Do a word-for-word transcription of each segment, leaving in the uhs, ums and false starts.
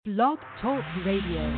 Blog Talk Radio.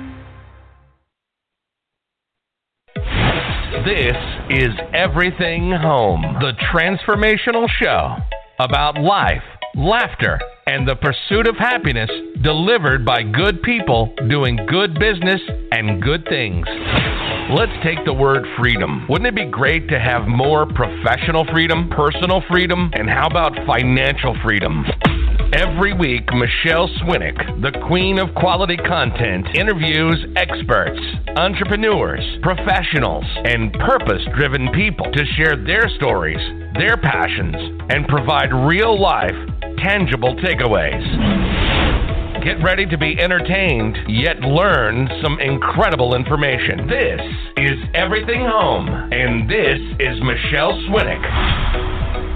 This is Everything Home, the transformational show about life, laughter, and the pursuit of happiness delivered by good people doing good business and good things. Let's take the word freedom. Wouldn't it be great to have more professional freedom, personal freedom, and how about financial freedom? Every week, Michelle Swinick, the queen of quality content, interviews experts, entrepreneurs, professionals, and purpose-driven people to share their stories, their passions, and provide real-life, tangible takeaways. Get ready to be entertained, yet learn some incredible information. This is Everything Home, and this is Michelle Swinick.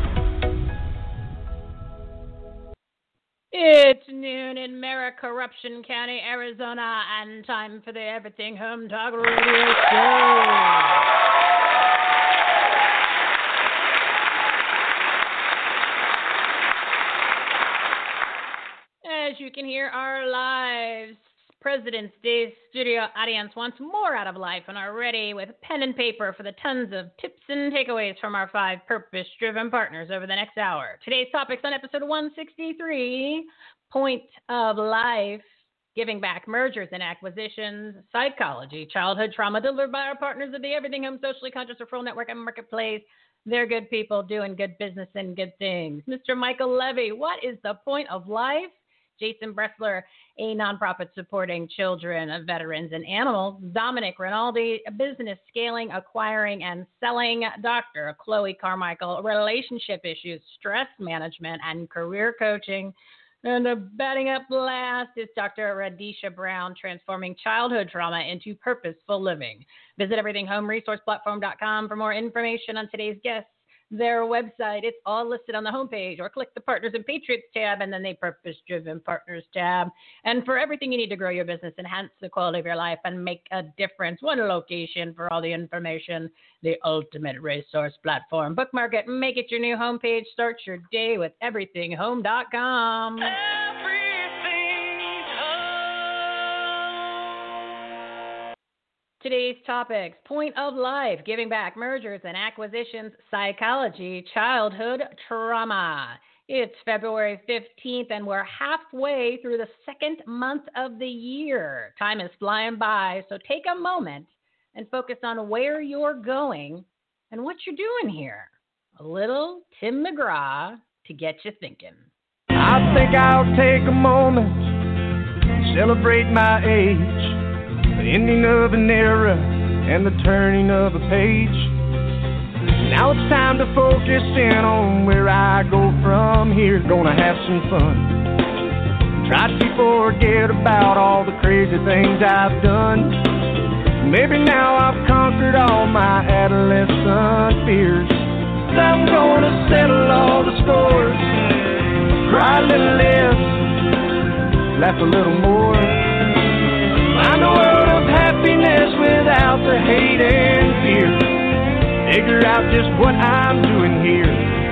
It's noon in Merrick, Corruption County, Arizona, and time for the Everything Home Talk Radio Show. As you can hear, our live President's Day studio audience wants more out of life and are ready with pen and paper for the tons of tips and takeaways from our five purpose-driven partners over the next hour. Today's topics on episode one sixty-three, Point of Life, Giving Back, Mergers and Acquisitions, Psychology, Childhood Trauma, delivered by our partners of the Everything Home Socially Conscious Referral Network and Marketplace. They're good people doing good business and good things. Mister Michael Levy, what is the point of life? Jason Bressler, a nonprofit supporting children, veterans, and animals. Dominic Rinaldi, a business scaling, acquiring, and selling doctor. Chloe Carmichael, relationship issues, stress management, and career coaching. And uh, batting up last is Doctor Radisha Brown, transforming childhood trauma into purposeful living. Visit everything home resource platform dot com for more information on today's guests. Their website, it's all listed on the homepage, or click the Partners and Patriots tab and then the Purpose-Driven Partners tab. And for everything you need to grow your business, enhance the quality of your life, and make a difference, one location for all the information, the ultimate resource platform. Bookmark it, make it your new homepage. Start your day with everything home dot com. Today's topics: Point of Life, Giving Back, Mergers and Acquisitions, Psychology, Childhood Trauma. It's February fifteenth, and we're halfway through the second month of the year. Time is flying by, so take a moment and focus on where you're going and what you're doing here. A little Tim McGraw to get you thinking. I think I'll take a moment to celebrate my age. The ending of an era and the turning of a page. Now it's time to focus in on where I go from here. Gonna have some fun. Try to forget about all the crazy things I've done. Maybe now I've conquered all my adolescent fears. I'm gonna settle all the scores. Cry a little less, laugh a little more. Find a world of happiness without the hate and fear. Figure out just what I'm doing here.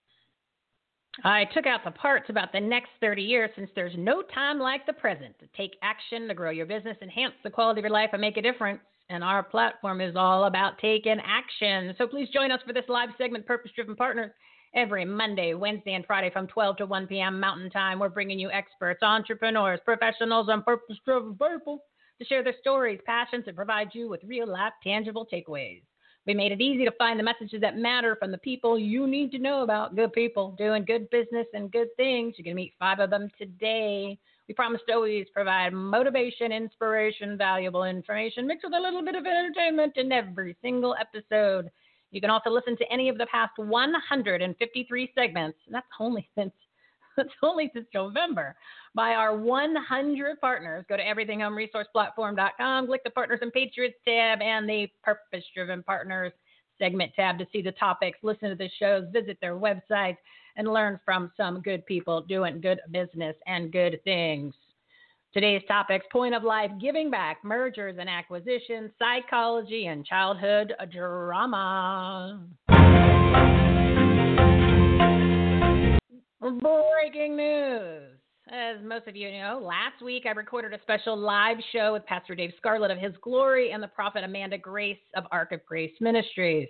I took out the parts about the next thirty years since there's no time like the present to take action to grow your business, enhance the quality of your life, and make a difference. And our platform is all about taking action. So please join us for this live segment, Purpose Driven Partners, every Monday, Wednesday, and Friday from twelve to one p.m. Mountain Time. We're bringing you experts, entrepreneurs, professionals, and purpose-driven people to share their stories, passions, and provide you with real-life, tangible takeaways. We made it easy to find the messages that matter from the people you need to know about. Good people doing good business and good things. You're going to meet five of them today. We promise to always provide motivation, inspiration, valuable information, mixed with a little bit of entertainment in every single episode. You can also listen to any of the past one hundred fifty-three segments, and that's only since That's only since November, by our one hundred partners. Go to everything home resource platform dot com, click the Partners and Patriots tab and the Purpose-Driven Partners segment tab to see the topics, listen to the shows, visit their websites, and learn from some good people doing good business and good things. Today's topics: Point of Life, Giving Back, Mergers and Acquisitions, Psychology, and Childhood Drama. Breaking news. as most of you know, last week I recorded a special live show with Pastor Dave Scarlett of His Glory and the prophet Amanda Grace of Ark of Grace Ministries.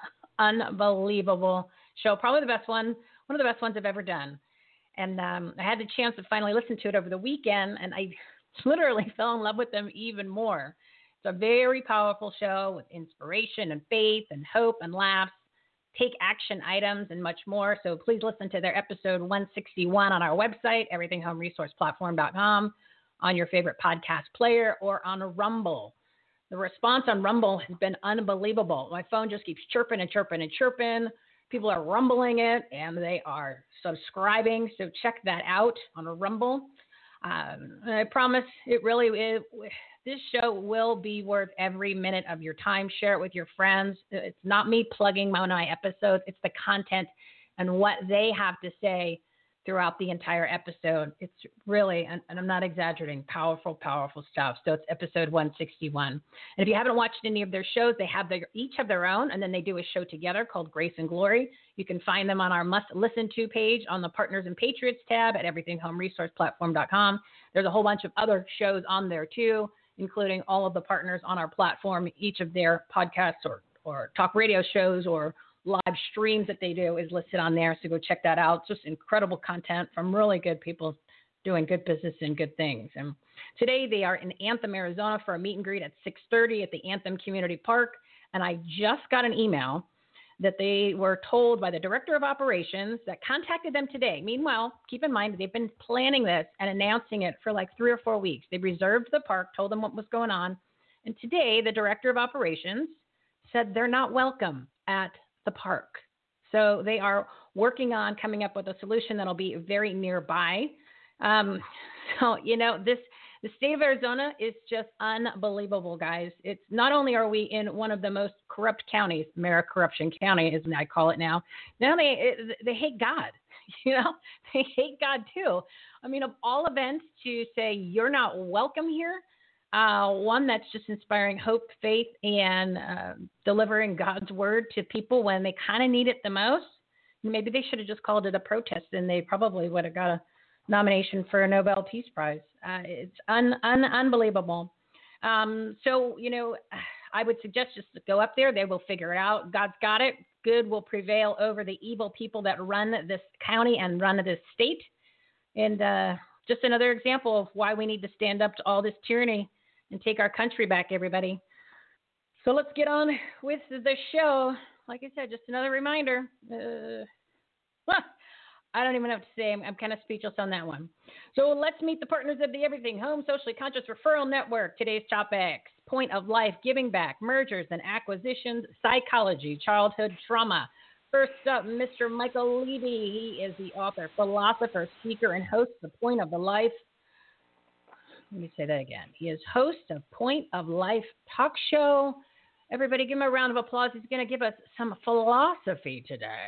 Unbelievable show. Probably the best one, one of the best ones I've ever done. And um, I had the chance to finally listen to it over the weekend, and I literally fell in love with them even more. It's a very powerful show with inspiration and faith and hope and laughs, take action items, and much more. So please listen to their episode one sixty-one on our website, everything home resource platform dot com, on your favorite podcast player, or on Rumble. The response on Rumble has been unbelievable. My phone just keeps chirping and chirping and chirping. People are rumbling it, and they are subscribing. So check that out on Rumble. Um, I promise it really is. This show will be worth every minute of your time. Share it with your friends. It's not me plugging my, my episodes. It's the content and what they have to say throughout the entire episode. It's really, and, and I'm not exaggerating, powerful, powerful stuff. So it's episode one sixty-one. And if you haven't watched any of their shows, they have their, each have their own, and then they do a show together called Grace and Glory. You can find them on our Must Listen To page on the Partners and Patriots tab at everything home resource platform dot com. There's a whole bunch of other shows on there too, including all of the partners on our platform. Each of their podcasts or, or talk radio shows or live streams that they do is listed on there. So go check that out. Just incredible content from really good people doing good business and good things. And today they are in Anthem, Arizona for a meet and greet at six thirty at the Anthem Community Park. And I just got an email that they were told by the director of operations that contacted them today. Meanwhile, keep in mind, they've been planning this and announcing it for like three or four weeks. They reserved the park, told them what was going on. And today, the director of operations said they're not welcome at the park. So they are working on coming up with a solution that'll be very nearby. Um, so, you know, this the state of Arizona is just unbelievable, guys. It's not only are we in one of the most corrupt counties, Mayor Corruption County, as I call it now. Now they they hate God. You know, they hate God too. I mean, of all events to say you're not welcome here, uh, one that's just inspiring hope, faith, and uh, delivering God's word to people when they kind of need it the most. Maybe they should have just called it a protest, and they probably would have got a nomination for a Nobel Peace Prize. Uh, it's un, un, unbelievable. Um, so, you know, I would suggest just to go up there. They will figure it out. God's got it. Good will prevail over the evil people that run this county and run this state. And uh, just another example of why we need to stand up to all this tyranny and take our country back, everybody. So let's get on with the show. Like I said, just another reminder. Uh, huh. I don't even know what to say. I'm, I'm kind of speechless on that one. So let's meet the partners of the Everything Home Socially Conscious Referral Network. Today's topics: point of life, giving back, mergers and acquisitions, psychology, childhood trauma. First up, Mister Michael Levy. He is the author, philosopher, speaker, and host of Point of the Life. Let me say that again. He is host of Point of Life talk show. Everybody give him a round of applause. He's going to give us some philosophy today.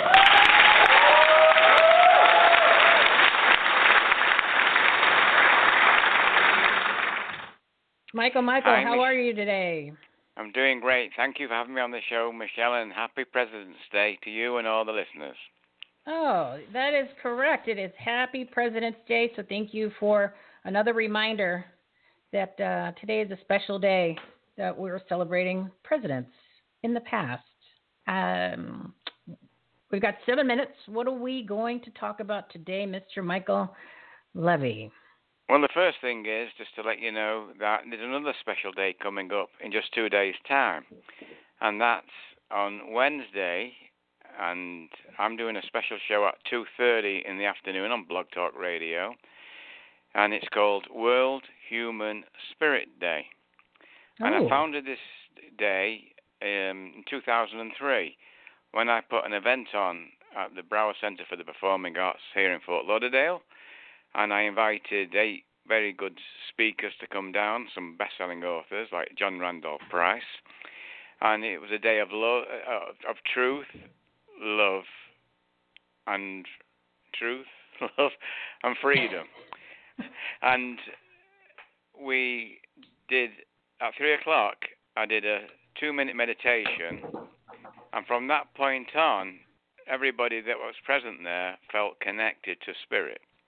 Michael, Michael, Hi, how Mich- are you today? I'm doing great. Thank you for having me on the show, Michelle, and happy President's Day to you and all the listeners. Oh, that is correct. It is Happy President's Day, so thank you for another reminder that uh, today is a special day that we're celebrating presidents in the past. Um, we've got seven minutes. What are we going to talk about today, Mister Michael Levy? Well, the first thing is just to let you know that there's another special day coming up in just two days' time, and that's on Wednesday, and I'm doing a special show at two thirty in the afternoon on Blog Talk Radio, and it's called World Human Spirit Day. And Oh. I founded this day um, in two thousand three when I put an event on at the Brower Center for the Performing Arts here in Fort Lauderdale. And I invited eight very good speakers to come down, some best-selling authors like John Randolph Price. And it was a day of love, uh, of truth, love, and truth, love, and freedom. And we did, at three o'clock, I did a two-minute meditation. And from that point on, everybody that was present there felt connected to spirit.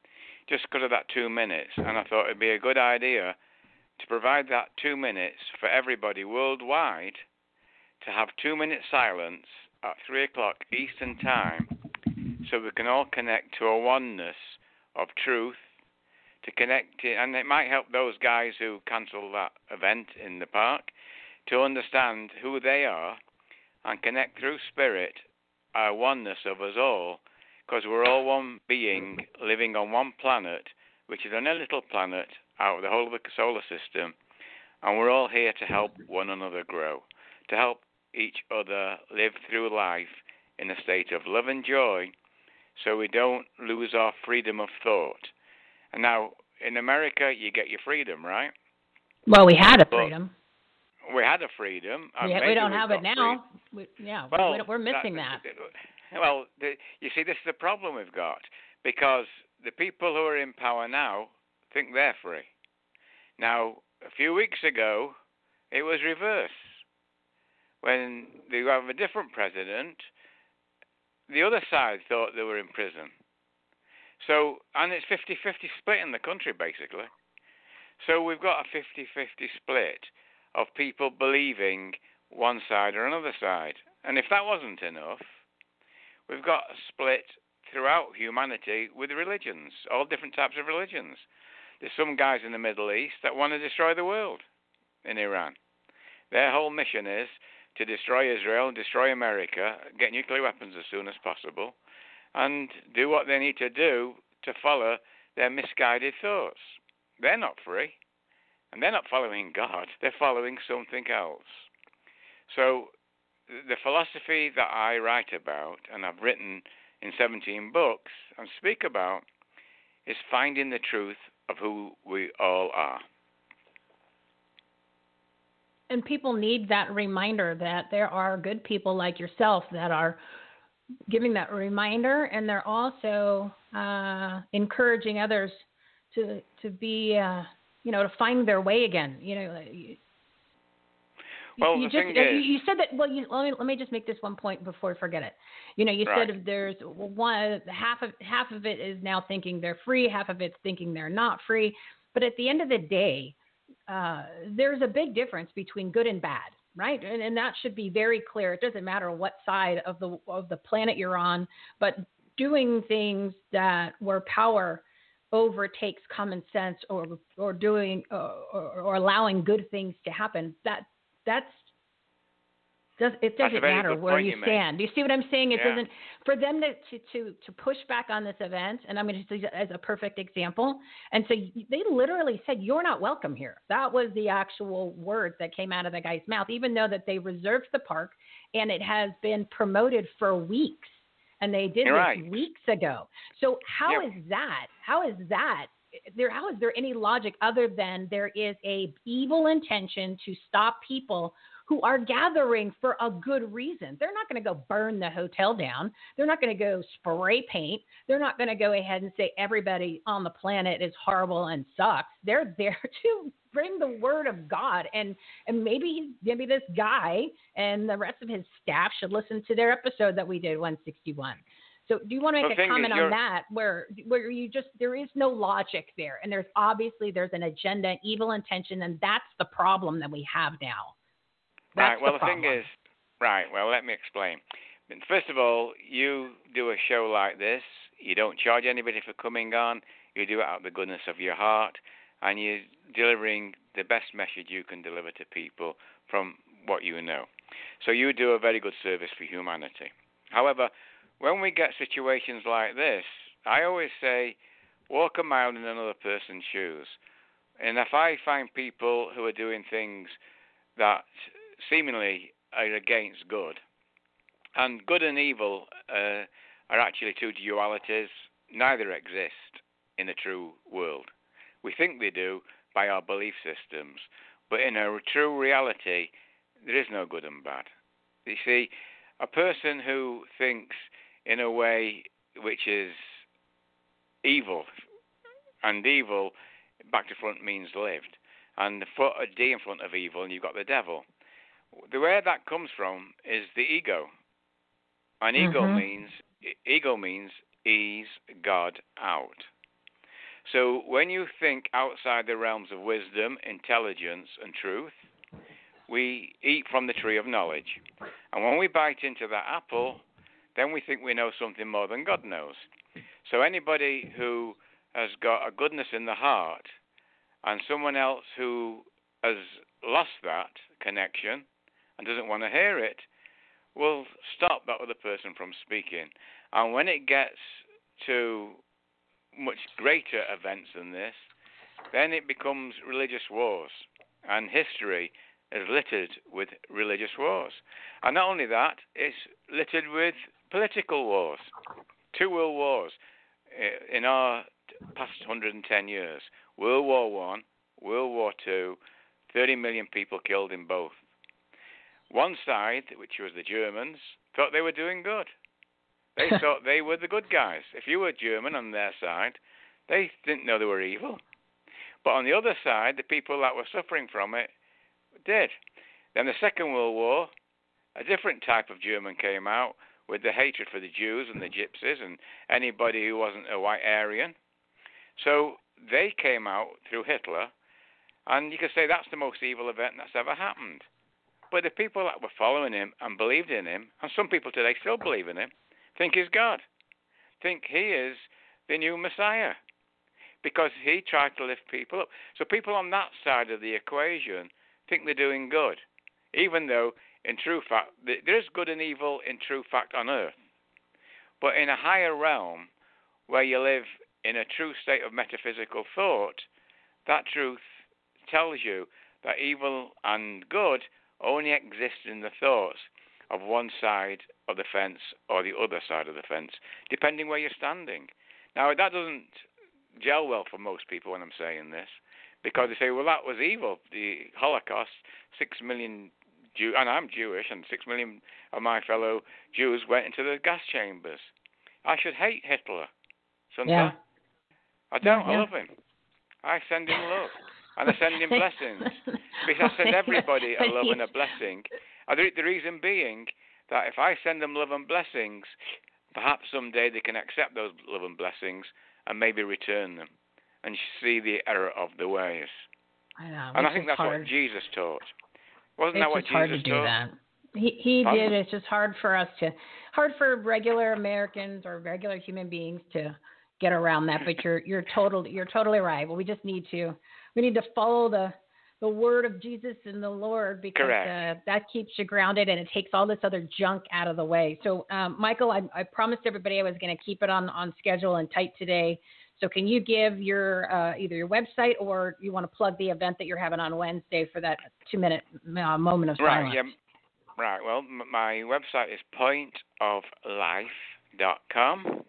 just because of that two minutes. And I thought it'd be a good idea to provide that two minutes for everybody worldwide to have two minute silence at three o'clock Eastern Time, so we can all connect to a oneness of truth, to connect it, and it might help those guys who cancel that event in the park to understand who they are and connect through spirit, a oneness of us all, because we're all one being living on one planet, which is only a little planet out of the whole of the solar system, and we're all here to help one another grow, to help each other live through life in a state of love and joy, so we don't lose our freedom of thought. And now, in America, you get your freedom, right? Well, we had a But freedom. We had a freedom. We, we don't have it now. We, yeah, well, we, we're missing that. that. Well, the, you see, this is the problem we've got, because the people who are in power now think they're free. Now, a few weeks ago, it was reverse. When they have a different president, the other side thought they were in prison. So, and it's fifty-fifty split in the country, basically. So we've got a fifty-fifty split of people believing one side or another side. And if that wasn't enough, we've got a split throughout humanity with religions, all different types of religions. There's some guys in the Middle East that want to destroy the world in Iran. Their whole mission is to destroy Israel, destroy America, get nuclear weapons as soon as possible, and do what they need to do to follow their misguided thoughts. They're not free, and they're not following God. They're following something else. So the philosophy that I write about, and I've written in seventeen books and speak about, is finding the truth of who we all are. And people need that reminder that there are good people like yourself that are giving that reminder, and they're also uh, encouraging others to to be, uh, you know, to find their way again. You know, you, well, you the just thing you, is, you said that. Well, you, let me let me just make this one point before I forget it. You know, you right. said there's one half of half of it is now thinking they're free, half of it's thinking they're not free. But at the end of the day, uh, there's a big difference between good and bad. Right, and, and that should be very clear. It doesn't matter what side of the of the planet you're on, but doing things that where power overtakes common sense, or or doing uh, or, or allowing good things to happen, that that's does it doesn't matter where you, you stand. Do you see what I'm saying? It yeah. doesn't for them to, to to to push back on this event, and I'm going to use it as a perfect example. And so they literally said, "You're not welcome here." That was the actual words that came out of the guy's mouth, even though that they reserved the park and it has been promoted for weeks, and they did You're this right. weeks ago. So how yep. is that? How is that? There, how is there any logic other than there is a evil intention to stop people who are gathering for a good reason? They're not going to go burn the hotel down. They're not going to go spray paint. They're not going to go ahead and say everybody on the planet is horrible and sucks. They're there to bring the word of God. And, and maybe, maybe this guy and the rest of his staff should listen to their episode that we did, one sixty-one. So do you want to make the a comment on you're... that where where you just, there is no logic there. And there's obviously, there's an agenda, evil intention, and that's the problem that we have now. That's right, well, the, the thing is, right, well, let me explain. First of all, you do a show like this, you don't charge anybody for coming on, you do it out of the goodness of your heart, and you're delivering the best message you can deliver to people from what you know. So you do a very good service for humanity. However, when we get situations like this, I always say, walk a mile in another person's shoes. And if I find people who are doing things that seemingly are against good, and good and evil uh, are actually two dualities, neither exist in a true world. We think they do by our belief systems, but in a true reality, there is no good and bad. You see, a person who thinks in a way which is evil, and evil, back to front means lived, and the foot a D in front of evil, and you've got the devil. The way that comes from is the ego. And ego mm-hmm. means ego means ease God out. So when you think outside the realms of wisdom, intelligence, and truth, we eat from the tree of knowledge. And when we bite into that apple, then we think we know something more than God knows. So anybody who has got a goodness in the heart and someone else who has lost that connection and doesn't want to hear it will stop that other person from speaking. And when it gets to much greater events than this, then it becomes religious wars. And history is littered with religious wars. And not only that, it's littered with political wars. Two world wars in our past one hundred ten years. World War One, World War Two, thirty million people killed in both. One side, which was the Germans, thought they were doing good. They thought they were the good guys. If you were German on their side, they didn't know they were evil. But on the other side, the people that were suffering from it did. Then the Second World War, a different type of German came out with the hatred for the Jews and the Gypsies and anybody who wasn't a white Aryan. So they came out through Hitler, and you could say that's the most evil event that's ever happened. But the people that were following him and believed in him, and some people today still believe in him, think he's God, think he is the new Messiah, because he tried to lift people up. So people on that side of the equation think they're doing good, even though in true fact, there is good and evil in true fact on earth. But in a higher realm, where you live in a true state of metaphysical thought, that truth tells you that evil and good only exist in the thoughts of one side of the fence or the other side of the fence, depending where you're standing. Now, that doesn't gel well for most people when I'm saying this, because they say, well, that was evil. The Holocaust, six million Jews, and I'm Jewish, and six million of my fellow Jews went into the gas chambers. I should hate Hitler, shouldn't yeah. I? I don't. Yeah. I love him. I send him love, and I send him blessings. Because I send everybody a love and a blessing. The, the reason being that if I send them love and blessings, perhaps someday they can accept those love and blessings and maybe return them and see the error of the ways. I know. And I think that's hard. what Jesus taught. Wasn't it's that what just Jesus hard to do taught? that. He he Pardon? did. It's just hard for us to, hard for regular Americans or regular human beings to get around that. But you're you're totally you're totally right. Well, we just need to we need to follow the the word of Jesus and the Lord, because uh, that keeps you grounded and it takes all this other junk out of the way. So, um, Michael, I, I promised everybody I was going to keep it on, on schedule and tight today. So can you give your uh, either your website or you want to plug the event that you're having on Wednesday for that two-minute uh, moment of silence? Right, yeah. Right, well, m- my website is point of life dot com,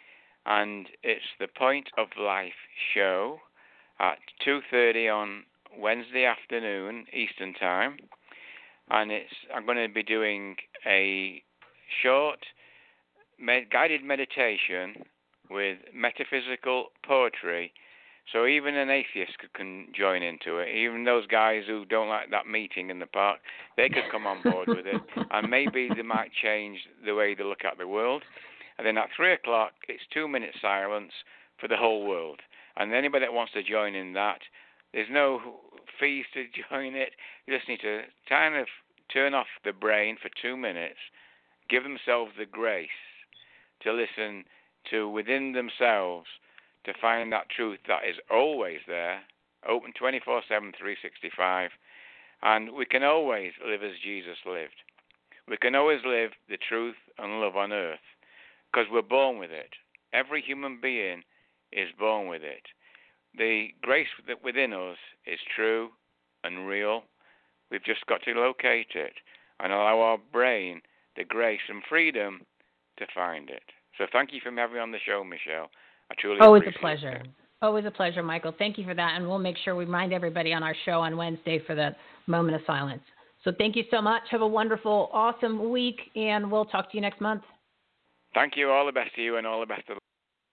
and it's the Point of Life show at two thirty on Wednesday afternoon Eastern Time, and it's I'm going to be doing a short med- guided meditation with metaphysical poetry, so even an atheist could, can join into it. Even those guys who don't like that meeting in the park, they could come on board with it, and maybe they might change the way they look at the world. And then at three o'clock, it's two minute silence for the whole world, and anybody that wants to join in that, there's no fees to join it. You just need to kind of turn off the brain for two minutes, give themselves the grace to listen to within themselves to find that truth that is always there, open twenty-four seven, three sixty-five. And we can always live as Jesus lived. We can always live the truth and love on earth because we're born with it. Every human being is born with it. The grace that within us is true and real. We've just got to locate it and allow our brain the grace and freedom to find it. So thank you for having me on the show, Michelle. I truly Always appreciate a pleasure. it. Always a pleasure, Michael. Thank you for that, and we'll make sure we remind everybody on our show on Wednesday for the moment of silence. So thank you so much. Have a wonderful, awesome week, and we'll talk to you next month. Thank you. All the best to you and all the best to the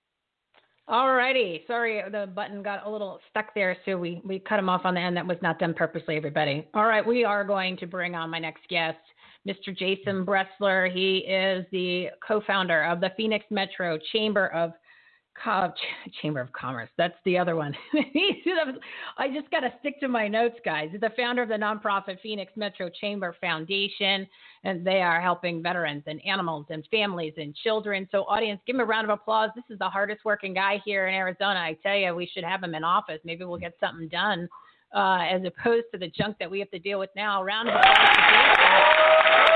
All righty. Sorry, the button got a little stuck there, so we, we cut him off on the end. That was not done purposely, everybody. All right, we are going to bring on my next guest, Mister Jason Bressler. He is the co-founder of the Phoenix Metro Chamber of Co- Chamber of Commerce. That's the other one. I just got to stick to my notes, guys. The founder of the nonprofit Phoenix Metro Chamber Foundation, and they are helping veterans and animals and families and children. So, audience, give him a round of applause. This is the hardest working guy here in Arizona. I tell you, we should have him in office. Maybe we'll get something done uh, as opposed to the junk that we have to deal with now. Round of applause for Jason.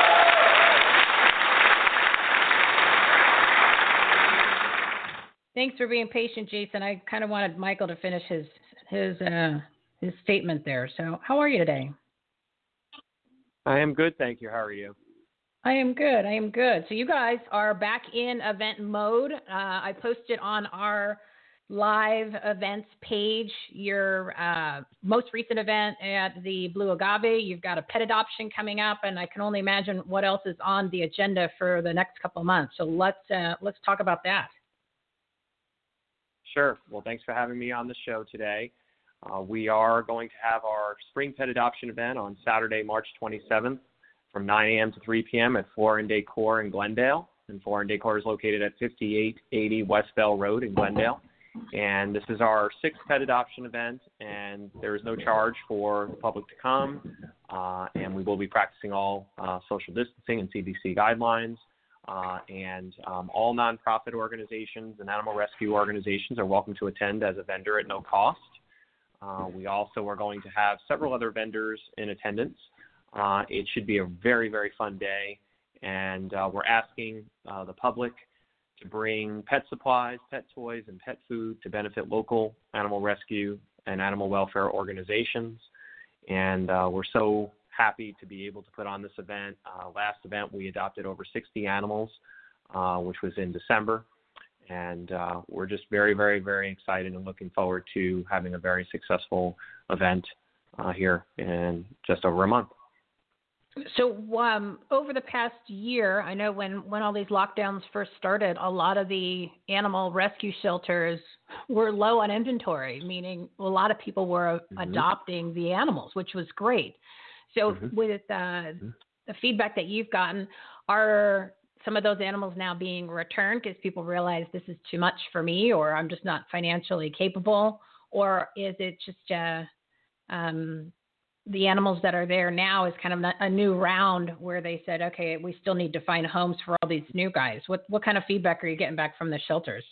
Thanks for being patient, Jason. I kind of wanted Michael to finish his his uh, his statement there. So, how are you today? I am good, thank you. How are you? I am good. I am good. So, you guys are back in event mode. Uh, I posted on our live events page your uh, most recent event at the Blue Agave. You've got a pet adoption coming up, and I can only imagine what else is on the agenda for the next couple of months. So, let's uh, let's talk about that. Sure. Well, thanks for having me on the show today. Uh, we are going to have our spring pet adoption event on Saturday, March twenty-seventh from nine a.m. to three p.m. at Florin Decor in Glendale. And Florin Decor is located at fifty-eight eighty West Bell Road in Glendale. And this is our sixth pet adoption event, and there is no charge for the public to come. Uh, and we will be practicing all uh, social distancing and C D C guidelines. Uh, and um, all nonprofit organizations and animal rescue organizations are welcome to attend as a vendor at no cost. Uh, we also are going to have several other vendors in attendance. Uh, it should be a very, very fun day, and uh, we're asking uh, the public to bring pet supplies, pet toys, and pet food to benefit local animal rescue and animal welfare organizations. And uh, we're so happy to be able to put on this event. Uh, last event, we adopted over sixty animals, uh, which was in December. And uh, we're just very, very, very excited and looking forward to having a very successful event uh, here in just over a month. So um, over the past year, I know when, when all these lockdowns first started, a lot of the animal rescue shelters were low on inventory, meaning a lot of people were mm-hmm. adopting the animals, which was great. So mm-hmm. with uh, mm-hmm. the feedback that you've gotten, are some of those animals now being returned because people realize this is too much for me, or I'm just not financially capable? Or is it just uh, um, the animals that are there now is kind of a new round where they said, okay, we still need to find homes for all these new guys? What what kind of feedback are you getting back from the shelters?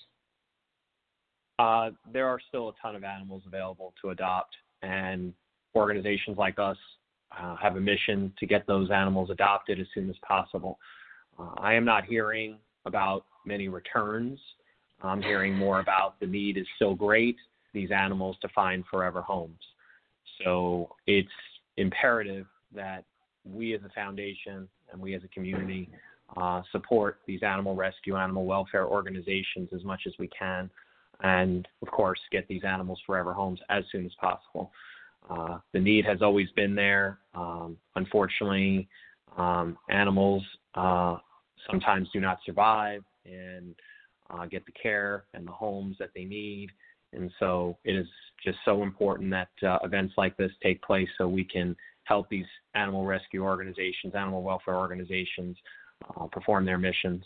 Uh, there are still a ton of animals available to adopt, and organizations like us Uh, have a mission to get those animals adopted as soon as possible. Uh, I am not hearing about many returns. I'm hearing more about the need is still great, these animals to find forever homes. So it's imperative that we as a foundation and we as a community uh, support these animal rescue, animal welfare organizations as much as we can, and of course get these animals forever homes as soon as possible. Uh, the need has always been there. Um, unfortunately, um, animals uh, sometimes do not survive and uh, get the care and the homes that they need. And so it is just so important that uh, events like this take place so we can help these animal rescue organizations, animal welfare organizations uh, perform their missions.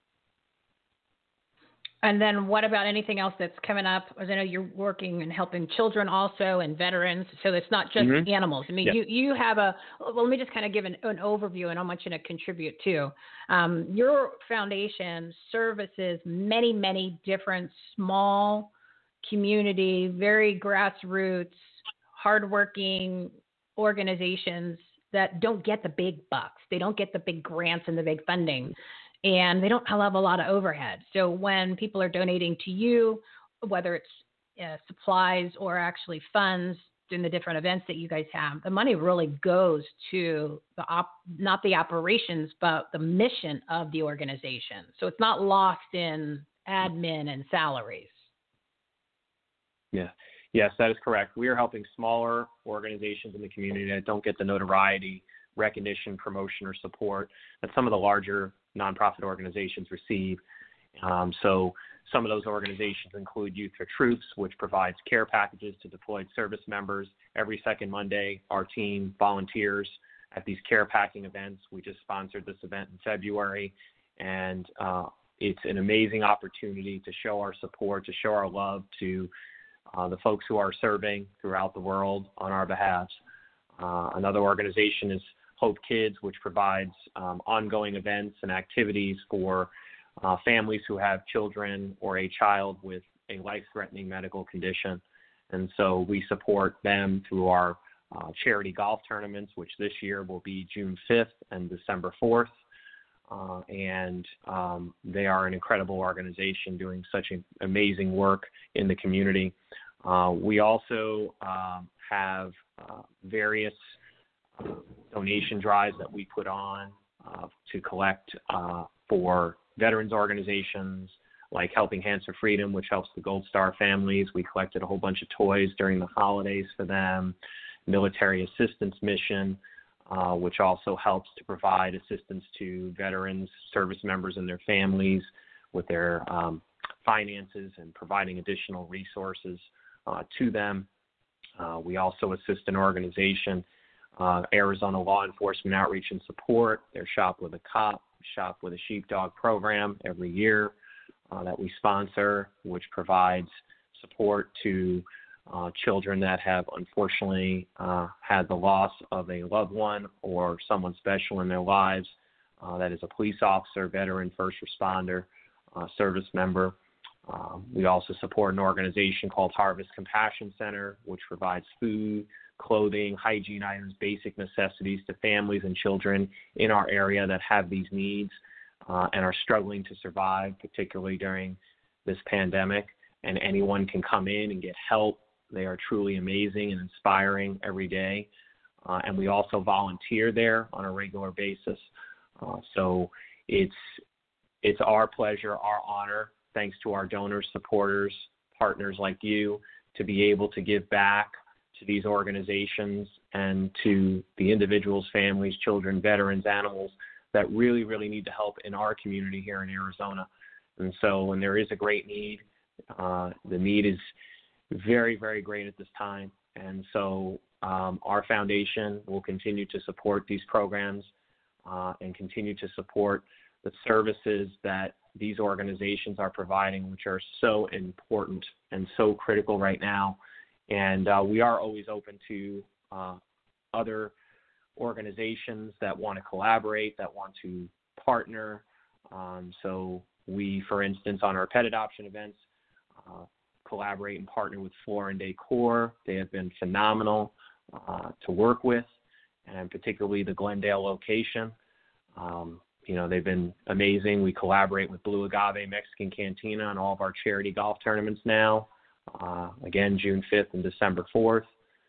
And then what about anything else that's coming up? As I know you're working and helping children also and veterans, so it's not just mm-hmm. animals. I mean, yeah. you, you have a, well, let me just kind of give an, an overview and I want you to contribute too. Um, your foundation services many, many different small community, very grassroots, hardworking organizations that don't get the big bucks. They don't get the big grants and the big funding. And they don't have a lot of overhead. So when people are donating to you, whether it's uh, supplies or actually funds in the different events that you guys have, the money really goes to the op- not the operations, but the mission of the organization. So it's not lost in admin and salaries. Yeah. Yes, that is correct. We are helping smaller organizations in the community that don't get the notoriety, recognition, promotion, or support that some of the larger nonprofit organizations receive. Um, so some of those organizations include Youth for Troops, which provides care packages to deployed service members. Every second Monday, our team volunteers at these care packing events. We just sponsored this event in February, and uh, it's an amazing opportunity to show our support, to show our love to uh, the folks who are serving throughout the world on our behalf. Uh, another organization is Hope Kids, which provides um, ongoing events and activities for uh, families who have children or a child with a life-threatening medical condition. And so we support them through our uh, charity golf tournaments, which this year will be June fifth and December fourth. Uh, and um, they are an incredible organization doing such an amazing work in the community. Uh, we also um, have uh, various uh, donation drives that we put on uh, to collect uh, for veterans organizations like Helping Hands for Freedom, which helps the Gold Star families. We collected a whole bunch of toys during the holidays for them. Military Assistance Mission, uh, which also helps to provide assistance to veterans, service members, and their families with their um, finances and providing additional resources uh, to them. Uh, we also assist an organization, uh, Arizona Law Enforcement Outreach and Support. Their Shop with a Cop, Shop with a Sheepdog program every year uh, that we sponsor, which provides support to uh, children that have unfortunately uh, had the loss of a loved one or someone special in their lives. Uh, that is a police officer, veteran, first responder, uh, service member. Um, we also support an organization called Harvest Compassion Center, which provides food, clothing, hygiene items, basic necessities to families and children in our area that have these needs uh, and are struggling to survive, particularly during this pandemic. And anyone can come in and get help. They are truly amazing and inspiring every day. Uh, and we also volunteer there on a regular basis. Uh, so it's it's our pleasure, our honor, thanks to our donors, supporters, partners like you, to be able to give back to these organizations and to the individuals, families, children, veterans, animals that really, really need the help in our community here in Arizona. And so when there is a great need, uh, the need is very, very great at this time. And so um, our foundation will continue to support these programs uh, and continue to support the services that these organizations are providing, which are so important and so critical right now. And uh, we are always open to uh, other organizations that want to collaborate, that want to partner. Um, so we, for instance, on our pet adoption events, uh, collaborate and partner with Floor and Decor. They have been phenomenal uh, to work with, and particularly the Glendale location. Um, You know, they've been amazing. We collaborate with Blue Agave Mexican Cantina on all of our charity golf tournaments now. Uh, again, June fifth and December fourth.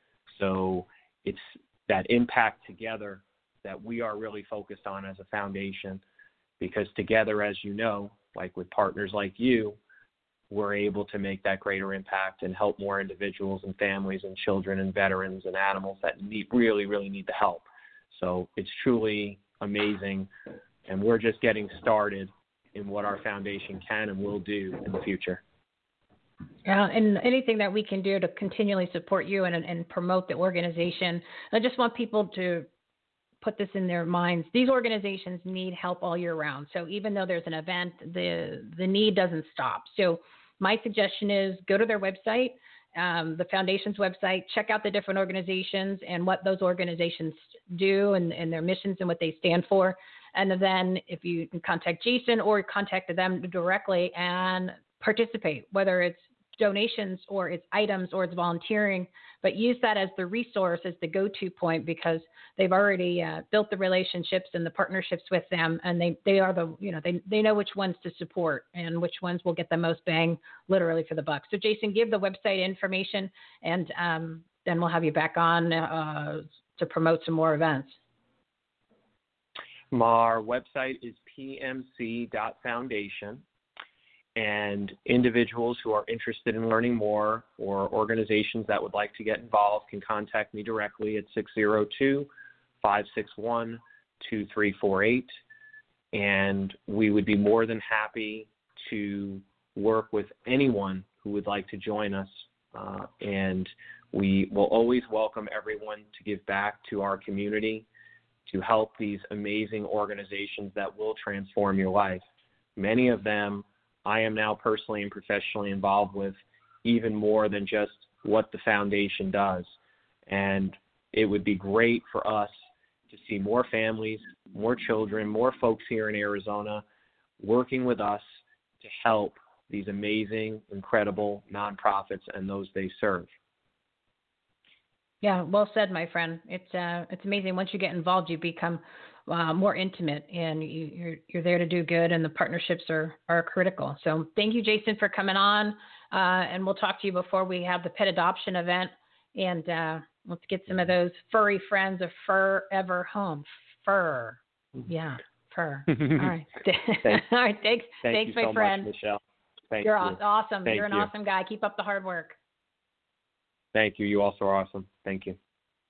So it's that impact together that we are really focused on as a foundation, because together, as you know, like with partners like you, we're able to make that greater impact and help more individuals and families and children and veterans and animals that need, really, really need the help. So it's truly amazing. And we're just getting started in what our foundation can and will do in the future. Yeah, and anything that we can do to continually support you and, and promote the organization. I just want people to put this in their minds. These organizations need help all year round. So even though there's an event, the the need doesn't stop. So my suggestion is go to their website, um, the foundation's website, check out the different organizations and what those organizations do and, and their missions and what they stand for. And then if you can contact Jason or contact them directly and participate, whether it's donations or it's items or it's volunteering, but use that as the resource, as the go-to point, because they've already uh, built the relationships and the partnerships with them. And they, they are the, you know, they, they know which ones to support and which ones will get the most bang literally for the buck. So Jason, give the website information and um, then we'll have you back on uh, to promote some more events. Our website is p m c dot foundation, and individuals who are interested in learning more or organizations that would like to get involved can contact me directly at six zero two, five six one, two three four eight, and we would be more than happy to work with anyone who would like to join us, uh, and we will always welcome everyone to give back to our community, to help these amazing organizations that will transform your life. Many of them I am now personally and professionally involved with, even more than just what the foundation does. And it would be great for us to see more families, more children, more folks here in Arizona working with us to help these amazing, incredible nonprofits and those they serve. Yeah, well said, my friend. It's uh, it's amazing. Once you get involved, you become uh, more intimate, and you, you're you're there to do good, and the partnerships are are critical. So thank you, Jason, for coming on, uh, and we'll talk to you before we have the pet adoption event, and uh, let's get some of those furry friends of Forever Home. Fur, yeah, fur. All right, thanks. all right. Thanks, Thank thanks, you my so friend. much, Michelle. Thank You're you. awesome. Thank You're an you. awesome guy. Keep up the hard work. Thank you. You also are awesome. Thank you.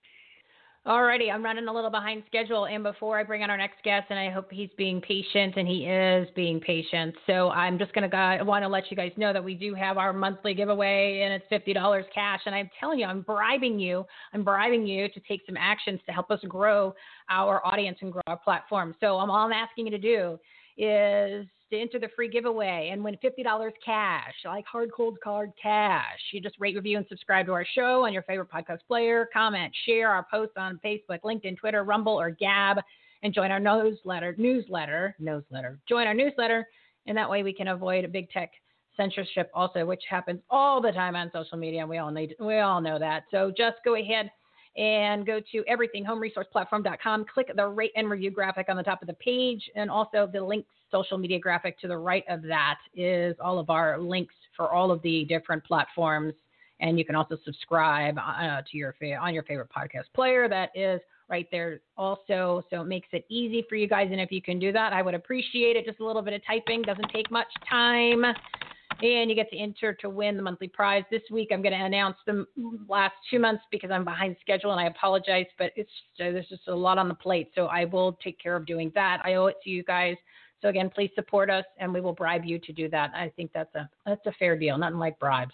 Alrighty, I'm running a little behind schedule, and before I bring on our next guest, and I hope he's being patient, and he is being patient, so I'm just going to I want to let you guys know that we do have our monthly giveaway, and it's fifty dollars cash, and I'm telling you, I'm bribing you, I'm bribing you to take some actions to help us grow our audience and grow our platform. So um, all I'm asking you to do is to enter the free giveaway and win fifty dollars cash, like hard cold card cash. You just rate, review, and subscribe to our show on your favorite podcast player, comment, share our posts on Facebook, LinkedIn, Twitter, Rumble, or Gab, and join our newsletter, newsletter, newsletter, join our newsletter, and that way we can avoid a big tech censorship also, which happens all the time on social media, and we all need, we all know that. So just go ahead and go to everything home resource platform dot com, click the rate and review graphic on the top of the page, and also the links social media graphic to the right of that is all of our links for all of the different platforms. And you can also subscribe uh, to your fa- on your favorite podcast player. That is right there also. So it makes it easy for you guys. And if you can do that, I would appreciate it. Just a little bit of typing. Doesn't take much time. And you get to enter to win the monthly prize. This week, I'm going to announce the last two months because I'm behind schedule, and I apologize, but it's there's just a lot on the plate. So I will take care of doing that. I owe it to you guys. So again, please support us, and we will bribe you to do that. I think that's a that's a fair deal, nothing like bribes.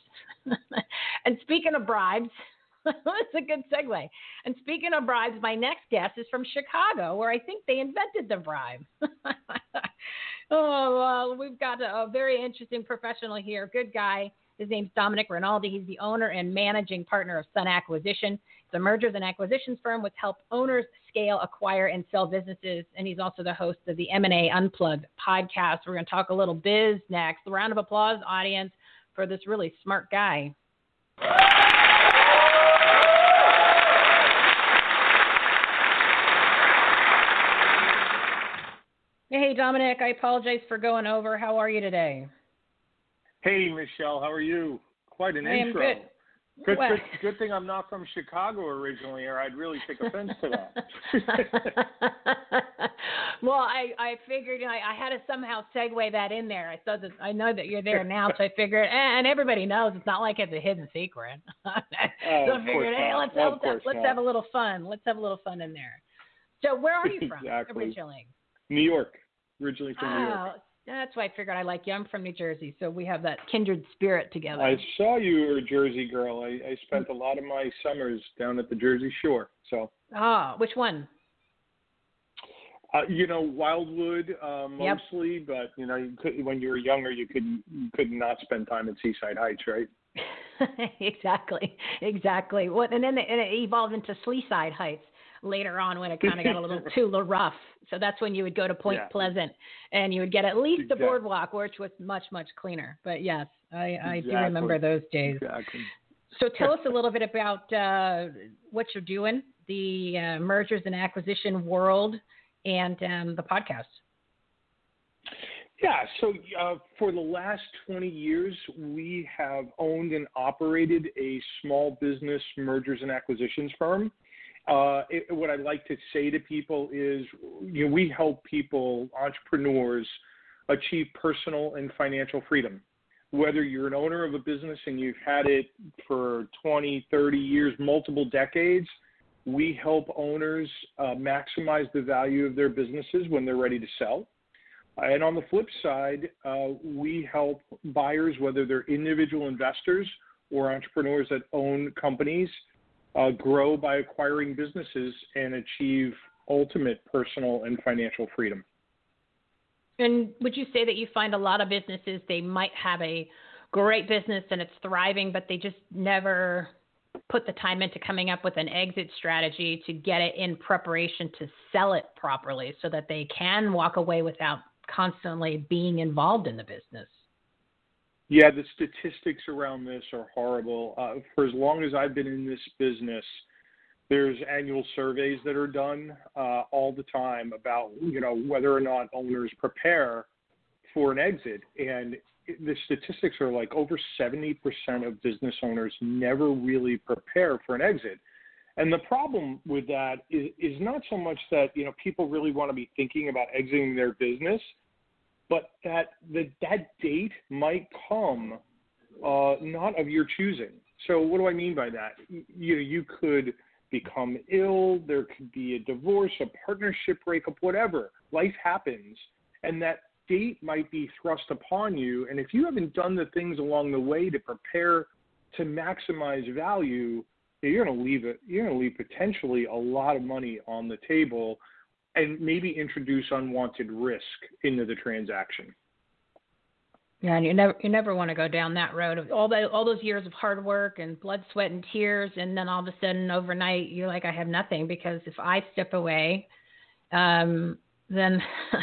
And speaking of bribes, that's a good segue. And speaking of bribes, my next guest is from Chicago, where I think they invented the bribe. Oh, well, we've got a, a very interesting professional here, good guy. His name's Dominic Rinaldi. He's the owner and managing partner of Sun Acquisition. It's a mergers and acquisitions firm which helps owners scale, acquire, and sell businesses. And he's also the host of the M and A Unplugged podcast. We're going to talk a little biz next. A round of applause, audience, for this really smart guy. Hey, Dominic, I apologize for going over. How are you today? Hey, Michelle, how are you? Quite an I am intro. good. Good, Well. good, good thing I'm not from Chicago originally, or I'd really take offense to that. Well, I, I figured I, I had to somehow segue that in there. I thought that I know that you're there now, so I figured, and everybody knows it's not like it's a hidden secret. Oh, so I figured, hey, not. let's, Of let's, course let's not. have a little fun. Let's have a little fun in there. So where are you from Exactly. originally? New York, originally from New York. Oh, that's why I figured I like you. I'm from New Jersey, so we have that kindred spirit together. I saw you were a Jersey girl. I, I spent a lot of my summers down at the Jersey Shore. So, Ah, which one? uh, you know, Wildwood uh, Yep. mostly, but you know, you could, when you were younger, you could you could not spend time at Seaside Heights, right? exactly, exactly. What and then it, and it evolved into Sleeside Heights later on when it kind of got a little too rough. So that's when you would go to Point Yeah. Pleasant, and you would get at least Exactly. the boardwalk, which was much much cleaner. But yes, I, I do Exactly. remember those days. Exactly. So tell us a little bit about uh, what you're doing, the uh, mergers and acquisition world, and um, the podcast. Yeah, so uh, for the last twenty years, we have owned and operated a small business mergers and acquisitions firm. Uh, it, what I like to say to people is, you know, we help people, entrepreneurs, achieve personal and financial freedom. Whether you're an owner of a business and you've had it for twenty, thirty years, multiple decades, we help owners uh, maximize the value of their businesses when they're ready to sell. And on the flip side, uh, we help buyers, whether they're individual investors or entrepreneurs that own companies, uh, grow by acquiring businesses and achieve ultimate personal and financial freedom. And would you say that you find a lot of businesses, they might have a great business and it's thriving, but they just never put the time into coming up with an exit strategy to get it in preparation to sell it properly so that they can walk away without constantly being involved in the business? Yeah, the statistics around this are horrible. Uh, for as long as I've been in this business, there's annual surveys that are done uh, all the time about, you know, whether or not owners prepare for an exit. And the statistics are like over seventy percent of business owners never really prepare for an exit. And the problem with that is, is not so much that, you know, people really want to be thinking about exiting their business, but that the, that date might come uh, not of your choosing. So what do I mean by that? You know, you could become ill, there could be a divorce, a partnership breakup, whatever. Life happens, and that date might be thrust upon you. And if you haven't done the things along the way to prepare to maximize value, you're going to leave it. You're going to leave potentially a lot of money on the table, and maybe introduce unwanted risk into the transaction. Yeah, and you never you never want to go down that road of all that all those years of hard work and blood, sweat, and tears, and then all of a sudden overnight you're like, I have nothing, because if I step away, um, then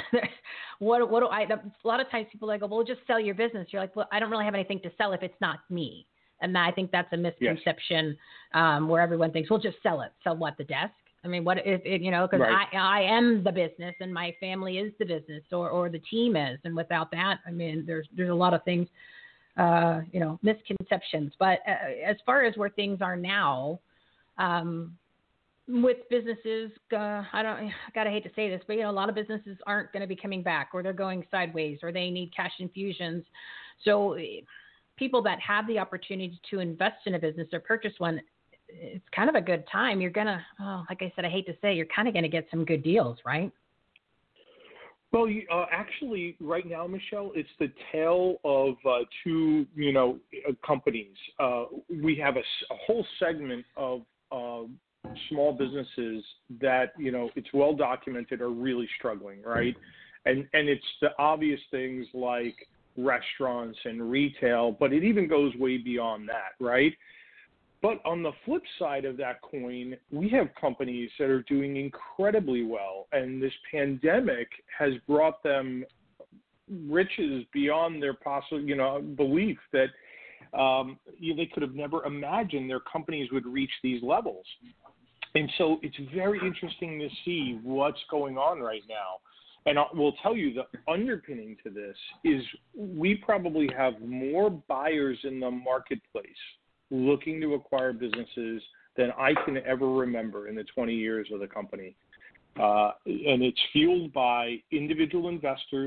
what what do I? A lot of times people are like, oh, well, just sell your business. You're like, well, I don't really have anything to sell if it's not me, and I think that's a misconception. Yes. um, where everyone thinks, well, just sell it. Sell what, the desk? I mean, what if it, you know, because right. I, I am the business and my family is the business, or, or the team is. And without that, I mean, there's there's a lot of things, uh, you know, misconceptions. But uh, as far as where things are now, um, with businesses, uh, I don't, I gotta hate to say this, but, you know, a lot of businesses aren't going to be coming back, or they're going sideways, or they need cash infusions. So people that have the opportunity to invest in a business or purchase one, it's kind of a good time. You're going to, oh, like I said, I hate to say, you're kind of going to get some good deals, right? Well, you, uh, actually, right now, Michelle, it's the tale of uh, two, you know, uh, companies. Uh, we have a, a whole segment of uh, small businesses that, you know, it's well documented are really struggling, right? And and it's the obvious things like restaurants and retail, but it even goes way beyond that, right? But on the flip side of that coin, we have companies that are doing incredibly well, and this pandemic has brought them riches beyond their possible, you know, belief that um, you know, they could have never imagined their companies would reach these levels. And so it's very interesting to see what's going on right now. And I will tell you, the underpinning to this is we probably have more buyers in the marketplace looking to acquire businesses than I can ever remember in the twenty years of the company. Uh, and it's fueled by individual investors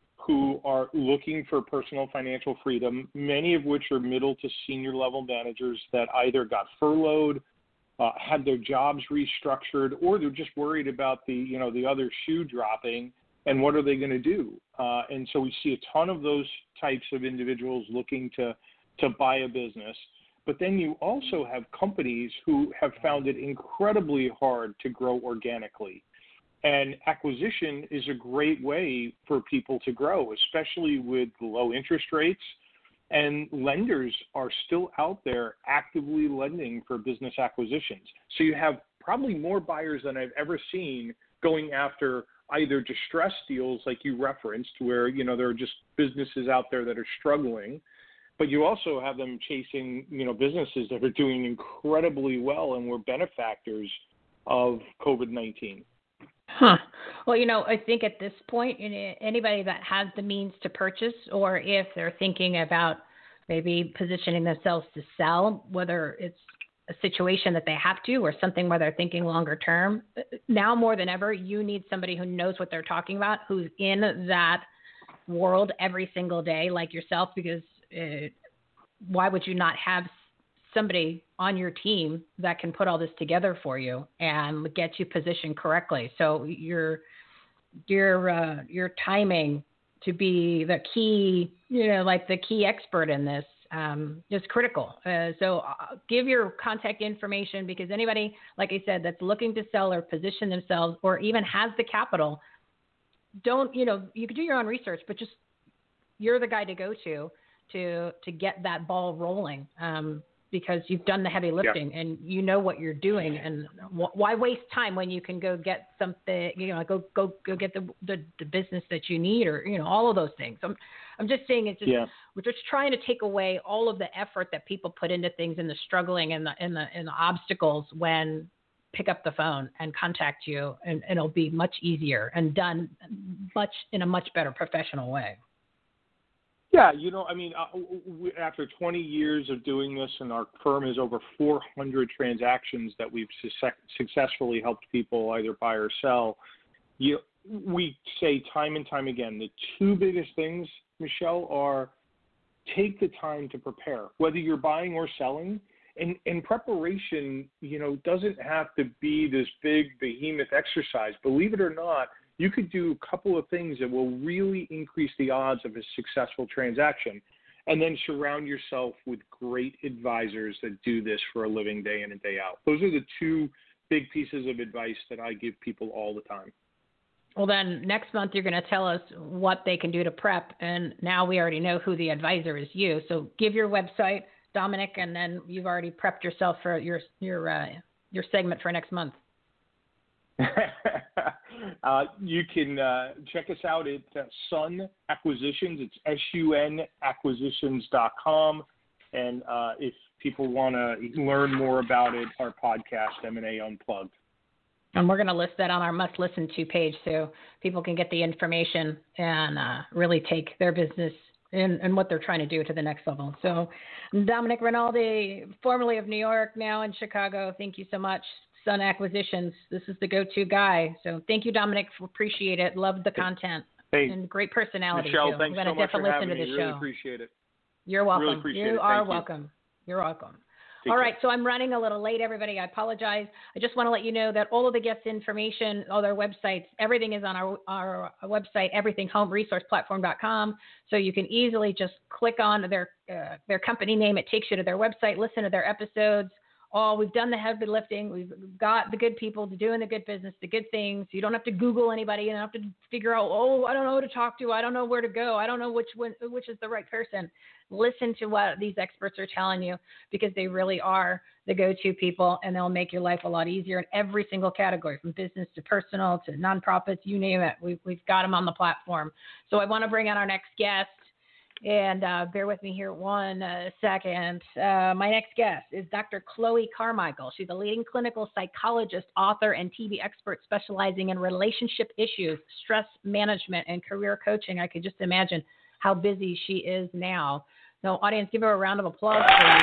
who are looking for personal financial freedom, many of which are middle to senior level managers that either got furloughed, uh, had their jobs restructured, or they're just worried about the, you know, the other shoe dropping and what are they going to do? Uh, and so we see a ton of those types of individuals looking to, to buy a business. But then you also have companies who have found it incredibly hard to grow organically. And acquisition is a great way for people to grow, especially with low interest rates. And lenders are still out there actively lending for business acquisitions. So you have probably more buyers than I've ever seen going after either distressed deals like you referenced, where, you know, there are just businesses out there that are struggling, but you also have them chasing, you know, businesses that are doing incredibly well and were benefactors of COVID nineteen. Huh. Well, you know, I think at this point, anybody that has the means to purchase, or if they're thinking about maybe positioning themselves to sell, whether it's a situation that they have to or something where they're thinking longer term, now more than ever, you need somebody who knows what they're talking about, who's in that world every single day like yourself, because Uh, why would you not have somebody on your team that can put all this together for you and get you positioned correctly? So your your uh, your timing to be the key, you know, like the key expert in this um, is critical. Uh, so uh, give your contact information, because anybody, like I said, that's looking to sell or position themselves, or even has the capital, don't, you know, you can do your own research, but just you're the guy to go to to to get that ball rolling. Um, because you've done the heavy lifting yeah. and you know what you're doing, and wh- why waste time when you can go get something, you know, go, go, go get the, the, the business that you need, or, you know, all of those things. I'm, I'm just saying it's just, yeah. we're just trying to take away all of the effort that people put into things, and the struggling and the, and the, and the obstacles when pick up the phone and contact you, and, and it'll be much easier and done much in a much better professional way. Yeah, you know, I mean, uh, we, after twenty years of doing this, and our firm has over four hundred transactions that we've su- successfully helped people either buy or sell, you, we say time and time again, the two biggest things, Michelle, are take the time to prepare, whether you're buying or selling. And, and preparation, you know, doesn't have to be this big behemoth exercise. Believe it or not, you could do a couple of things that will really increase the odds of a successful transaction, and then surround yourself with great advisors that do this for a living day in and day out. Those are the two big pieces of advice that I give people all the time. Well, then next month you're going to tell us what they can do to prep, and now we already know who the advisor is, you. So give your website, Dominic, and then you've already prepped yourself for your your uh, your segment for next month. uh, you can uh, check us out at uh, Sun Acquisitions. It's S U N acquisitions dot com. And uh, if people want to learn more about it, our podcast, M and A Unplugged. And we're going to list that on our must listen to page so people can get the information and uh, really take their business and, and what they're trying to do to the next level. So Dominic Rinaldi, formerly of New York, now in Chicago, thank you so much. Sun Acquisitions, this is the go-to guy. So thank you, Dominic. Appreciate it. Loved the content. Hey, and great personality, Michelle, too. thanks I'm so much for having listen me. to the Really show. appreciate it. You're welcome. Really appreciate you it. are Thank welcome. You. You're welcome. Take all care. right, so I'm running a little late, everybody. I apologize. I just want to let you know that all of the guest information, all their websites, everything is on our, our website, everything home resource platform dot com. So you can easily just click on their uh, their company name. It takes you to their website, listen to their episodes. Oh, we've done the heavy lifting. We've got the good people doing the good business, the good things. You don't have to Google anybody. You don't have to figure out, oh, I don't know who to talk to. I don't know where to go. I don't know which one, which is the right person. Listen to what these experts are telling you, because they really are the go-to people, and they'll make your life a lot easier in every single category, from business to personal to nonprofits, you name it. We've, we've got them on the platform. So I want to bring on our next guest. And uh, bear with me here one uh, second. Uh, my next guest is Doctor Chloe Carmichael. She's a leading clinical psychologist, author, and T V expert specializing in relationship issues, stress management, and career coaching. I could just imagine how busy she is now. So, audience, give her a round of applause, please.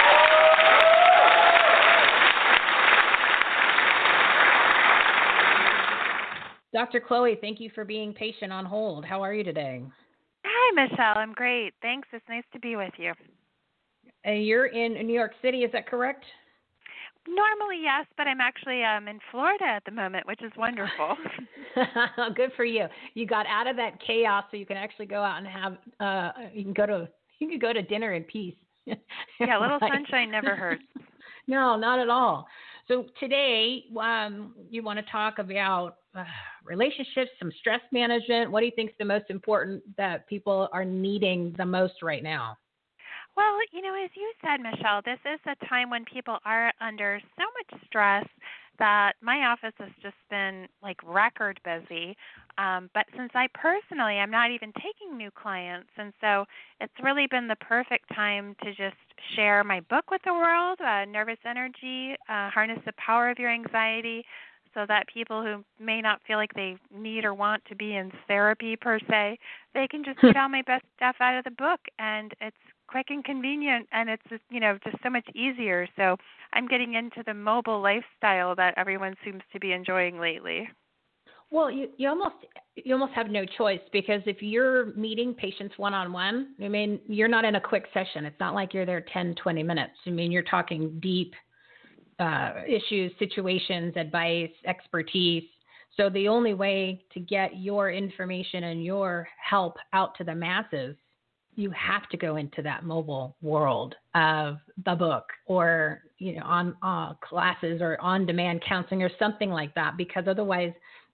Doctor Chloe, thank you for being patient on hold. How are you today? Hi, Michelle. I'm great. Thanks. It's nice to be with you. And you're in New York City, is that correct? Normally, yes, but I'm actually um, in Florida at the moment, which is wonderful. Good for you. You got out of that chaos, so you can actually go out and have. Uh, you can go to. You can go to dinner in peace. Yeah, a little like, sunshine never hurts. No, not at all. So today, um, you want to talk about uh, relationships, some stress management. What do you think is the most important that people are needing the most right now? Well, you know, as you said, Michelle, this is a time when people are under so much stress that my office has just been like record busy. Um, but since I personally, I'm not even taking new clients, and so it's really been the perfect time to just share my book with the world, uh, Nervous Energy, uh, Harness the Power of Your Anxiety, so that people who may not feel like they need or want to be in therapy per se, they can just get all my best stuff out of the book, and it's quick and convenient, and it's, you know, just so much easier. So I'm getting into the mobile lifestyle that everyone seems to be enjoying lately. Well, you, you almost you almost have no choice, because if you're meeting patients one-on-one, I mean, you're not in a quick session. It's not like you're there ten, twenty minutes. I mean, you're talking deep uh, issues, situations, advice, expertise. So the only way to get your information and your help out to the masses, you have to go into that mobile world of the book, or, you know, on uh, classes or on-demand counseling or something like that, because otherwise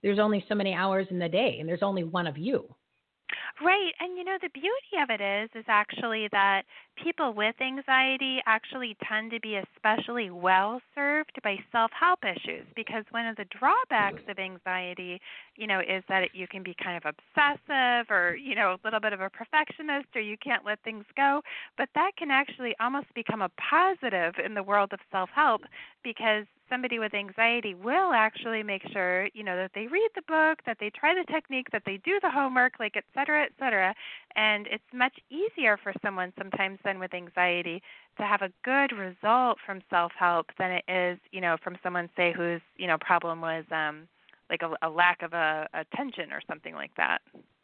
there's only so many hours in the day, and there's only one of you. Right. And, you know, the beauty of it is, is actually that people with anxiety actually tend to be especially well served by self-help issues, because one of the drawbacks of anxiety, you know, is that it, you can be kind of obsessive or, you know, a little bit of a perfectionist, or you can't let things go. But that can actually almost become a positive in the world of self-help, because somebody with anxiety will actually make sure, you know, that they read the book, that they try the technique, that they do the homework, like et cetera, et cetera. And it's much easier for someone sometimes than with anxiety to have a good result from self-help than it is, you know, from someone, say, whose, you know, problem was um, like a, a lack of a, attention or something like that.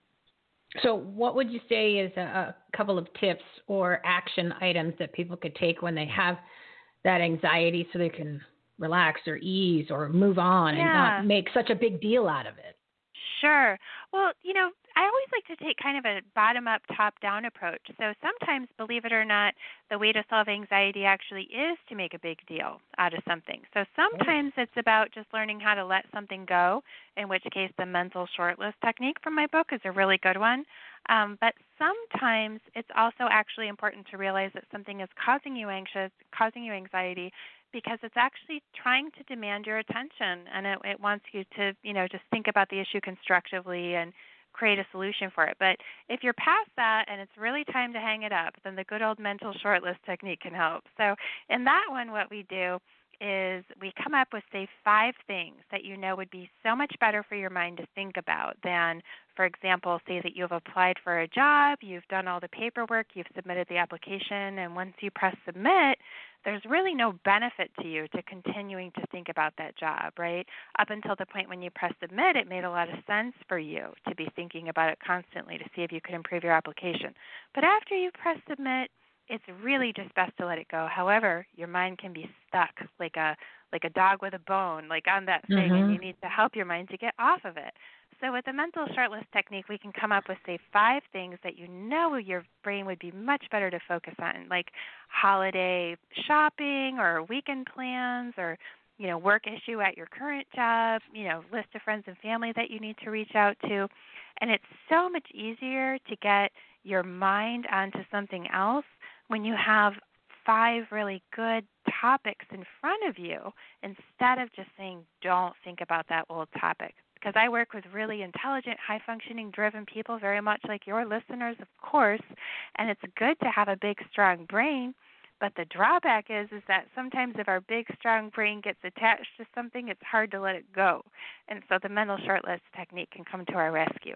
So what would you say is a, a couple of tips or action items that people could take when they have that anxiety so they can relax or ease or move on yeah. and not make such a big deal out of it? Sure. Well, you know, I always like to take kind of a bottom-up, top-down approach. So sometimes, believe it or not, the way to solve anxiety actually is to make a big deal out of something. So sometimes it's about just learning how to let something go, in which case the mental shortlist technique from my book is a really good one. Um, but sometimes it's also actually important to realize that something is causing you anxious, causing you anxiety, because it's actually trying to demand your attention, and it, it wants you to, you know, just think about the issue constructively and create a solution for it. But if you're past that and it's really time to hang it up, then the good old mental shortlist technique can help. So in that one, what we do is we come up with, say, five things that you know would be so much better for your mind to think about than, for example, say that you've applied for a job, you've done all the paperwork, you've submitted the application, and once you press submit, there's really no benefit to you to continuing to think about that job, right? Up until the point when you press submit, it made a lot of sense for you to be thinking about it constantly to see if you could improve your application. But after you press submit, it's really just best to let it go. However, your mind can be stuck like a like a dog with a bone, like on that thing, mm-hmm. and you need to help your mind to get off of it. So with the mental shortlist technique, we can come up with, say, five things that you know your brain would be much better to focus on, like holiday shopping or weekend plans or, you know, work issue at your current job, you know, list of friends and family that you need to reach out to. And it's so much easier to get your mind onto something else when you have five really good topics in front of you instead of just saying, don't think about that old topic. Because I work with really intelligent, high-functioning, driven people, very much like your listeners, of course, and it's good to have a big, strong brain. But the drawback is, is that sometimes if our big, strong brain gets attached to something, it's hard to let it go. And so the mental shortlist technique can come to our rescue.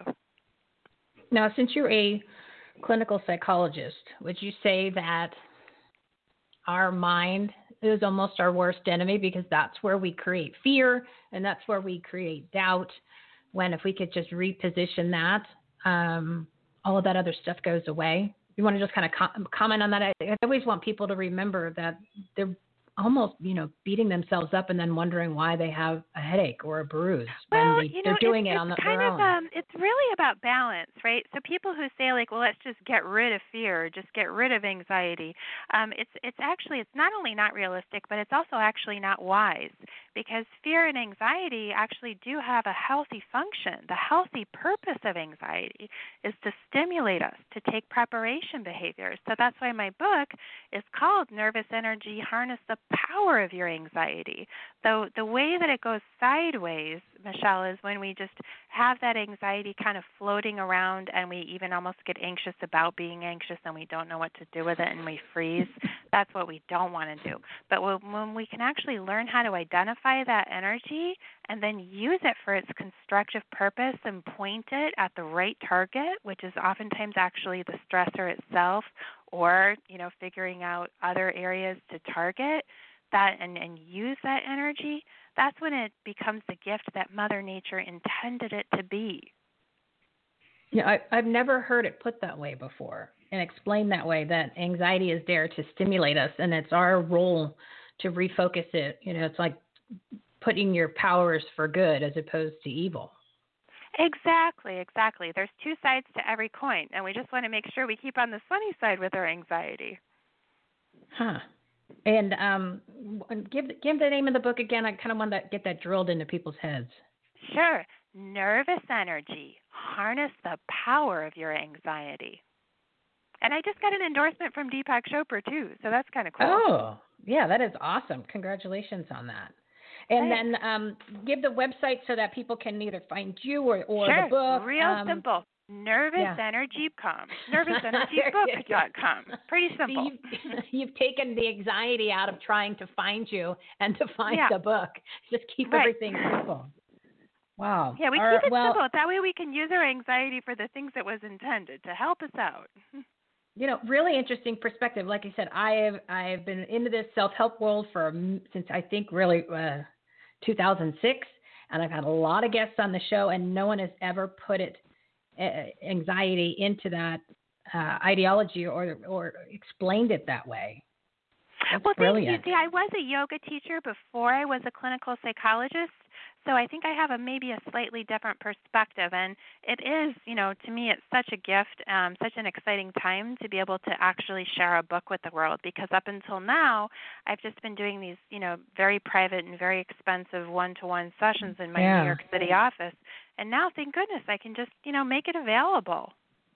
Now, since you're a clinical psychologist, would you say that our mind is almost our worst enemy because that's where we create fear and that's where we create doubt, when if we could just reposition that, um, all of that other stuff goes away? You want to just kind of com- comment on that? I, I always want people to remember that they're almost, you know, beating themselves up and then wondering why they have a headache or a bruise well, when they, you know, they're doing it's, it on the, it's kind their of, own. Um, it's really about balance, right? So people who say, like, well, let's just get rid of fear, just get rid of anxiety, um, it's it's actually, it's not only not realistic, but it's also actually not wise, because fear and anxiety actually do have a healthy function. The healthy purpose of anxiety is to stimulate us to take preparation behaviors. So that's why my book is called Nervous Energy, Harness the Power of Your Anxiety. So the way that it goes sideways, Michelle, is when we just have that anxiety kind of floating around and we even almost get anxious about being anxious and we don't know what to do with it and we freeze. That's what we don't want to do. But when we can actually learn how to identify that energy and then use it for its constructive purpose and point it at the right target, which is oftentimes actually the stressor itself, or, you know, figuring out other areas to target that and, and use that energy, that's when it becomes the gift that Mother Nature intended it to be. Yeah, I, I've never heard it put that way before and explained that way, that anxiety is there to stimulate us and it's our role to refocus it. You know, it's like putting your powers for good as opposed to evil. Exactly, exactly. There's two sides to every coin, and we just want to make sure we keep on the sunny side with our anxiety. Huh. And um, give give the name of the book again. I kind of want to get that drilled into people's heads. Sure. Nervous energy. Harness the power of your anxiety. And I just got an endorsement from Deepak Chopra, too, so that's kind of cool. Oh, yeah, that is awesome. Congratulations on that. And Thanks. then um, give the website so that people can either find you or, or sure. the book. Real um, simple. nervous energy dot com. nervous energy book dot com. Pretty simple. See, you've, you've taken the anxiety out of trying to find you and to find yeah. the book. Just keep right. everything simple. Wow. Yeah, we Our, keep it well, simple. That way we can use our anxiety for the things that was intended to help us out. You know, really interesting perspective. Like I said, I have I've been into this self-help world for since I think really uh, two thousand six, and I've had a lot of guests on the show, and no one has ever put it uh, anxiety into that uh, ideology or or explained it that way. That's well, brilliant. thank you. See, I was a yoga teacher before I was a clinical psychologist, so I think I have a maybe a slightly different perspective. And it is, you know, to me, it's such a gift, um, such an exciting time to be able to actually share a book with the world. Because up until now, I've just been doing these, you know, very private and very expensive one-to-one sessions in my yeah. New York City office. And now, thank goodness, I can just, you know, make it available.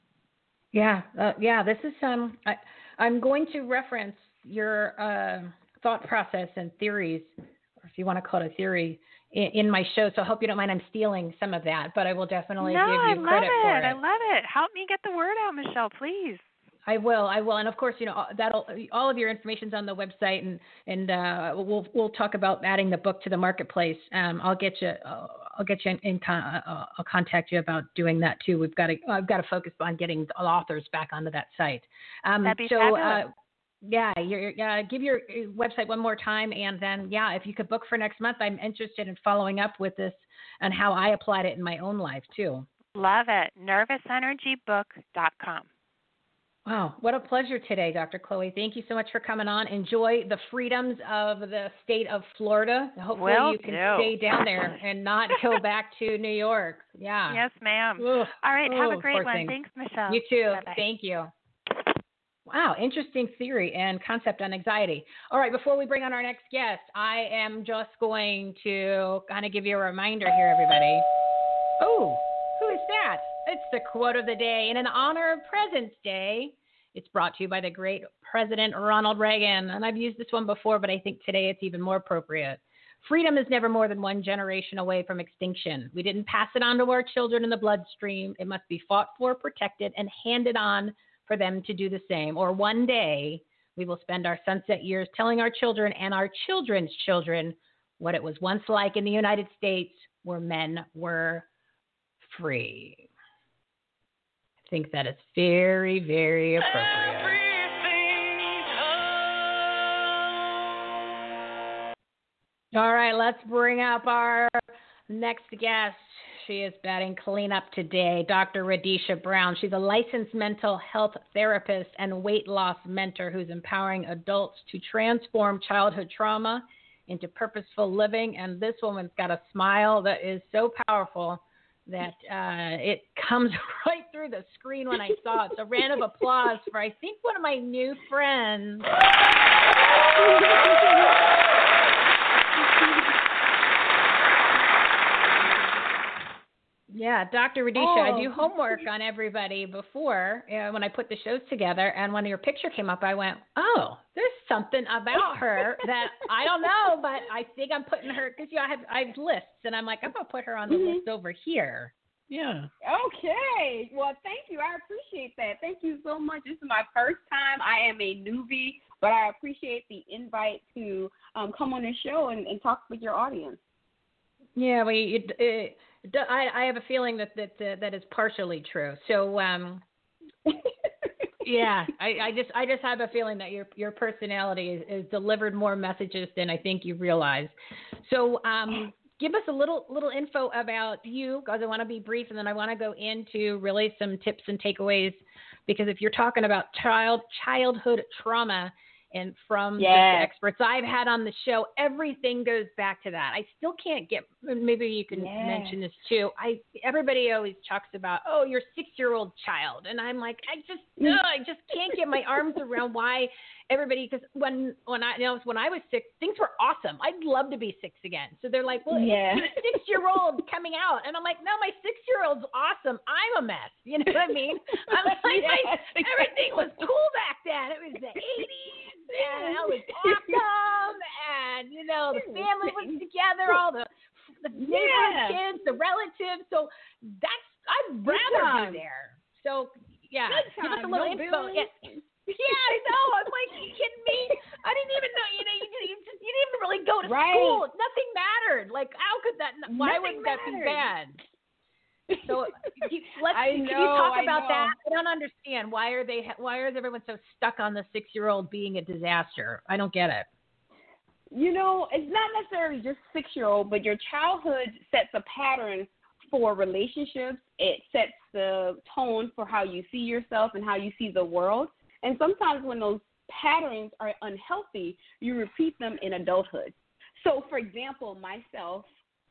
Yeah, uh, yeah. This is um. I, I'm going to reference your uh, thought process and theories, or if you want to call it a theory, in, in my show. So I hope you don't mind I'm stealing some of that, but I will definitely no, give you credit it. for it. I love it. Help me get the word out, Michelle, please. I will, I will, and of course, you know that'll all of your information's on the website, and and uh, we'll we'll talk about adding the book to the marketplace. Um, I'll get you, uh, I'll get you in, in con- uh, I'll contact you about doing that too. We've got to, I've got to focus on getting the authors back onto that site. Um, That'd be so, fabulous. Uh, yeah, you're, uh, give your website one more time, and then yeah, if you could book for next month, I'm interested in following up with this and how I applied it in my own life too. Love it. nervous energy book dot com. Wow, what a pleasure today, Doctor Chloe. Thank you so much for coming on. Enjoy the freedoms of the state of Florida. Hopefully Will you can do. stay down there and not go back to New York. Yeah. Yes, ma'am. Ugh. All right, have Ugh, a great poor one. thing. Thanks, Michelle. You too. Bye-bye. Thank you. Wow, interesting theory and concept on anxiety. All right, before we bring on our next guest, I am just going to kind of give you a reminder here, everybody. Oh, who is that? It's the quote of the day. And in honor of President's Day, it's brought to you by the great President Ronald Reagan. And I've used this one before, but I think today it's even more appropriate. Freedom is never more than one generation away from extinction. We didn't pass it on to our children in the bloodstream. It must be fought for, protected, and handed on for them to do the same. Or one day we will spend our sunset years telling our children and our children's children what it was once like in the United States where men were free. I think that is very, very appropriate. All right, let's bring up our next guest. She is batting cleanup today, Doctor Radisha Brown. She's a licensed mental health therapist and weight loss mentor who's empowering adults to transform childhood trauma into purposeful living. And this woman's got a smile that is so powerful that uh, it comes right through the screen when I saw it. So round of applause for, I think, one of my new friends. Yeah, Doctor Radisha, oh. I do homework on everybody before uh, when I put the shows together, and when your picture came up, I went, oh, there's something about her that I don't know, but I think I'm putting her, because you know, I have I have lists, and I'm like, I'm going to put her on the mm-hmm. list over here. Yeah. Okay. Well, thank you. I appreciate that. Thank you so much. This is my first time. I am a newbie, but I appreciate the invite to um, come on this show and, and talk with your audience. Yeah, well, you, it, I, I have a feeling that that uh, that is partially true. So, um, yeah, I, I just I just have a feeling that your your personality is, is delivered more messages than I think you realize. So, um, give us a little little info about you, because I want to be brief, and then I want to go into really some tips and takeaways. Because if you're talking about child childhood trauma, and from Yes. the experts I've had on the show, everything goes back to that. I still can't get, maybe you can Yes. mention this too. I Everybody always talks about, oh, your six-year-old child. And I'm like, I just, ugh, I just can't get my arms around why everybody, because when, when I, you know, when I was six, things were awesome. I'd love to be six again. So they're like, well, Yeah. it's a six-year-old coming out. And I'm like, no, my six-year-old's awesome. I'm a mess. You know what I mean? I'm like, Yes. my, everything was cool back then. It was the eighties. And it was awesome, and you know the family was together, all the the neighborhood Yeah. kids, the relatives. So that's I'd Good rather time. be there. So yeah, Good give us a time. little No info. bills. Yeah. yeah, I know. I'm like, you kidding me? I didn't even know. You know, you, you, just, you didn't even really go to Right. school. Nothing mattered. Like, how could that? Why Nothing would that be mattered. bad? So you, let's I can you know, talk I about know. that? I don't understand. Why are they? Why is everyone so stuck on the six-year-old being a disaster? I don't get it. You know, it's not necessarily just six-year-old, but your childhood sets a pattern for relationships. It sets the tone for how you see yourself and how you see the world. And sometimes when those patterns are unhealthy, you repeat them in adulthood. So, for example, myself,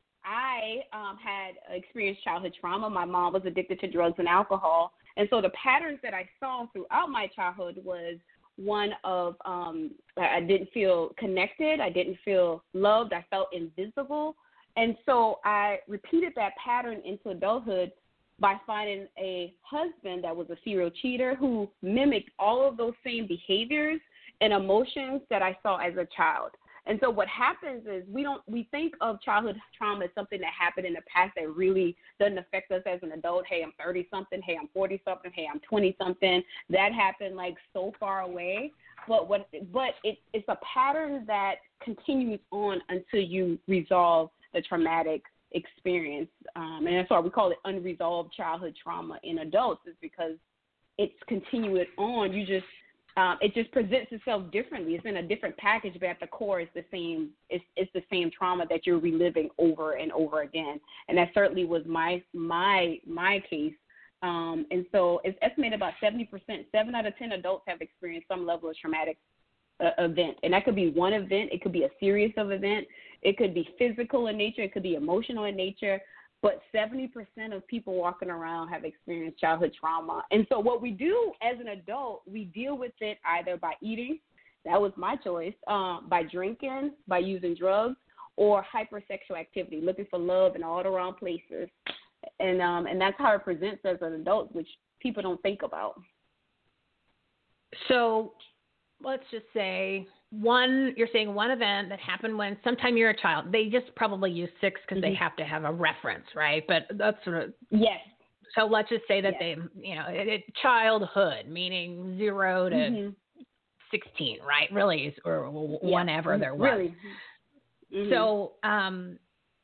I um, had experienced childhood trauma. My mom was addicted to drugs and alcohol. And so the patterns that I saw throughout my childhood was one of um, I didn't feel connected. I didn't feel loved. I felt invisible. And so I repeated that pattern into adulthood by finding a husband that was a serial cheater who mimicked all of those same behaviors and emotions that I saw as a child. And so what happens is we don't we think of childhood trauma as something that happened in the past that really doesn't affect us as an adult. Hey, I'm thirty something. Hey, I'm forty something. Hey, I'm twenty something. That happened like so far away. But what but it, it's a pattern that continues on until you resolve the traumatic experience. Um, and that's why we call it unresolved childhood trauma in adults, is because it's continuing on. You just Um, it just presents itself differently. It's in a different package, but at the core, it's the same. It's, it's the same trauma that you're reliving over and over again, and that certainly was my my my case. Um, and so, it's estimated about seventy percent, seven out of ten adults have experienced some level of traumatic uh, event, and that could be one event. It could be a series of events. It could be physical in nature. It could be emotional in nature. But seventy percent of people walking around have experienced childhood trauma. And so what we do as an adult, we deal with it either by eating, that was my choice, um, by drinking, by using drugs, or hypersexual activity, looking for love in all the wrong places. And um, and that's how it presents as an adult, which people don't think about. So let's just say one, you're saying one event that happened when sometime you're a child. They just probably use six because mm-hmm. they have to have a reference, right? But that's sort of. Yes. So let's just say that yes. they, you know, it, it, childhood, meaning zero to mm-hmm. sixteen, right? Really, or whenever yeah. there was. Really. Mm-hmm. So um,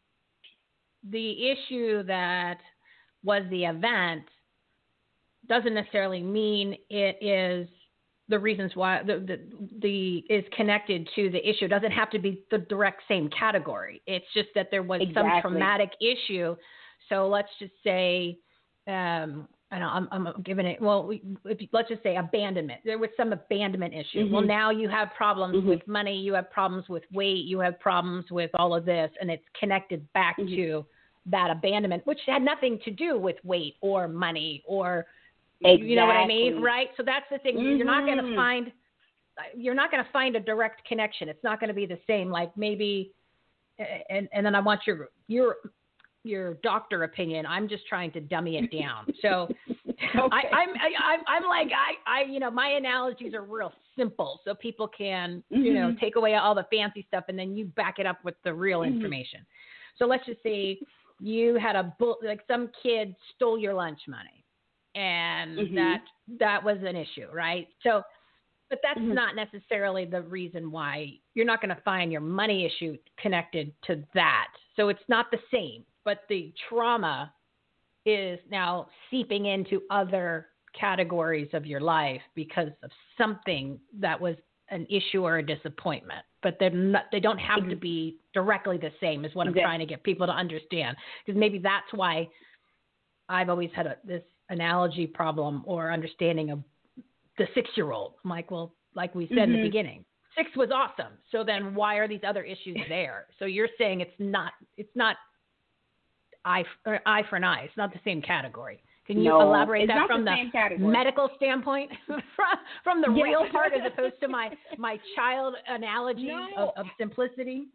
the issue that was the event doesn't necessarily mean it is the reasons why the, the the is connected to the issue. It doesn't have to be the direct same category. It's just that there was exactly. some traumatic issue. So let's just say, um, I know I'm, I'm giving it. Well, we, if you, let's just say abandonment. There was some abandonment issue. Mm-hmm. Well, now you have problems mm-hmm. with money. You have problems with weight. You have problems with all of this, and it's connected back mm-hmm. to that abandonment, which had nothing to do with weight or money or. Exactly. You know what I mean, right? So that's the thing. Mm-hmm. You're not going to find, you're not going to find a direct connection. It's not going to be the same. Like maybe, and and then I want your your your doctor opinion. I'm just trying to dummy it down. So okay. I, I'm I, I'm like I I you know my analogies are real simple, so people can mm-hmm. you know take away all the fancy stuff and then you back it up with the real mm-hmm. information. So let's just say you had a bull, like some kid stole your lunch money. And mm-hmm. that that was an issue, right? So, but that's mm-hmm. not necessarily the reason why you're not going to find your money issue connected to that. So it's not the same, but the trauma is now seeping into other categories of your life because of something that was an issue or a disappointment. But they're not, they don't have mm-hmm. to be directly the same is what I'm yeah. trying to get people to understand. Because maybe that's why I've always had a, this analogy problem or understanding of the six-year-old. I'm like, well, like we said mm-hmm. in the beginning. Six was awesome. So then why are these other issues there? So you're saying it's not it's not eye for, eye for an eye. It's not the same category. Can you no, elaborate that from the, the medical standpoint, from, from the yeah. real part as opposed to my, my child analogy no. of, of simplicity?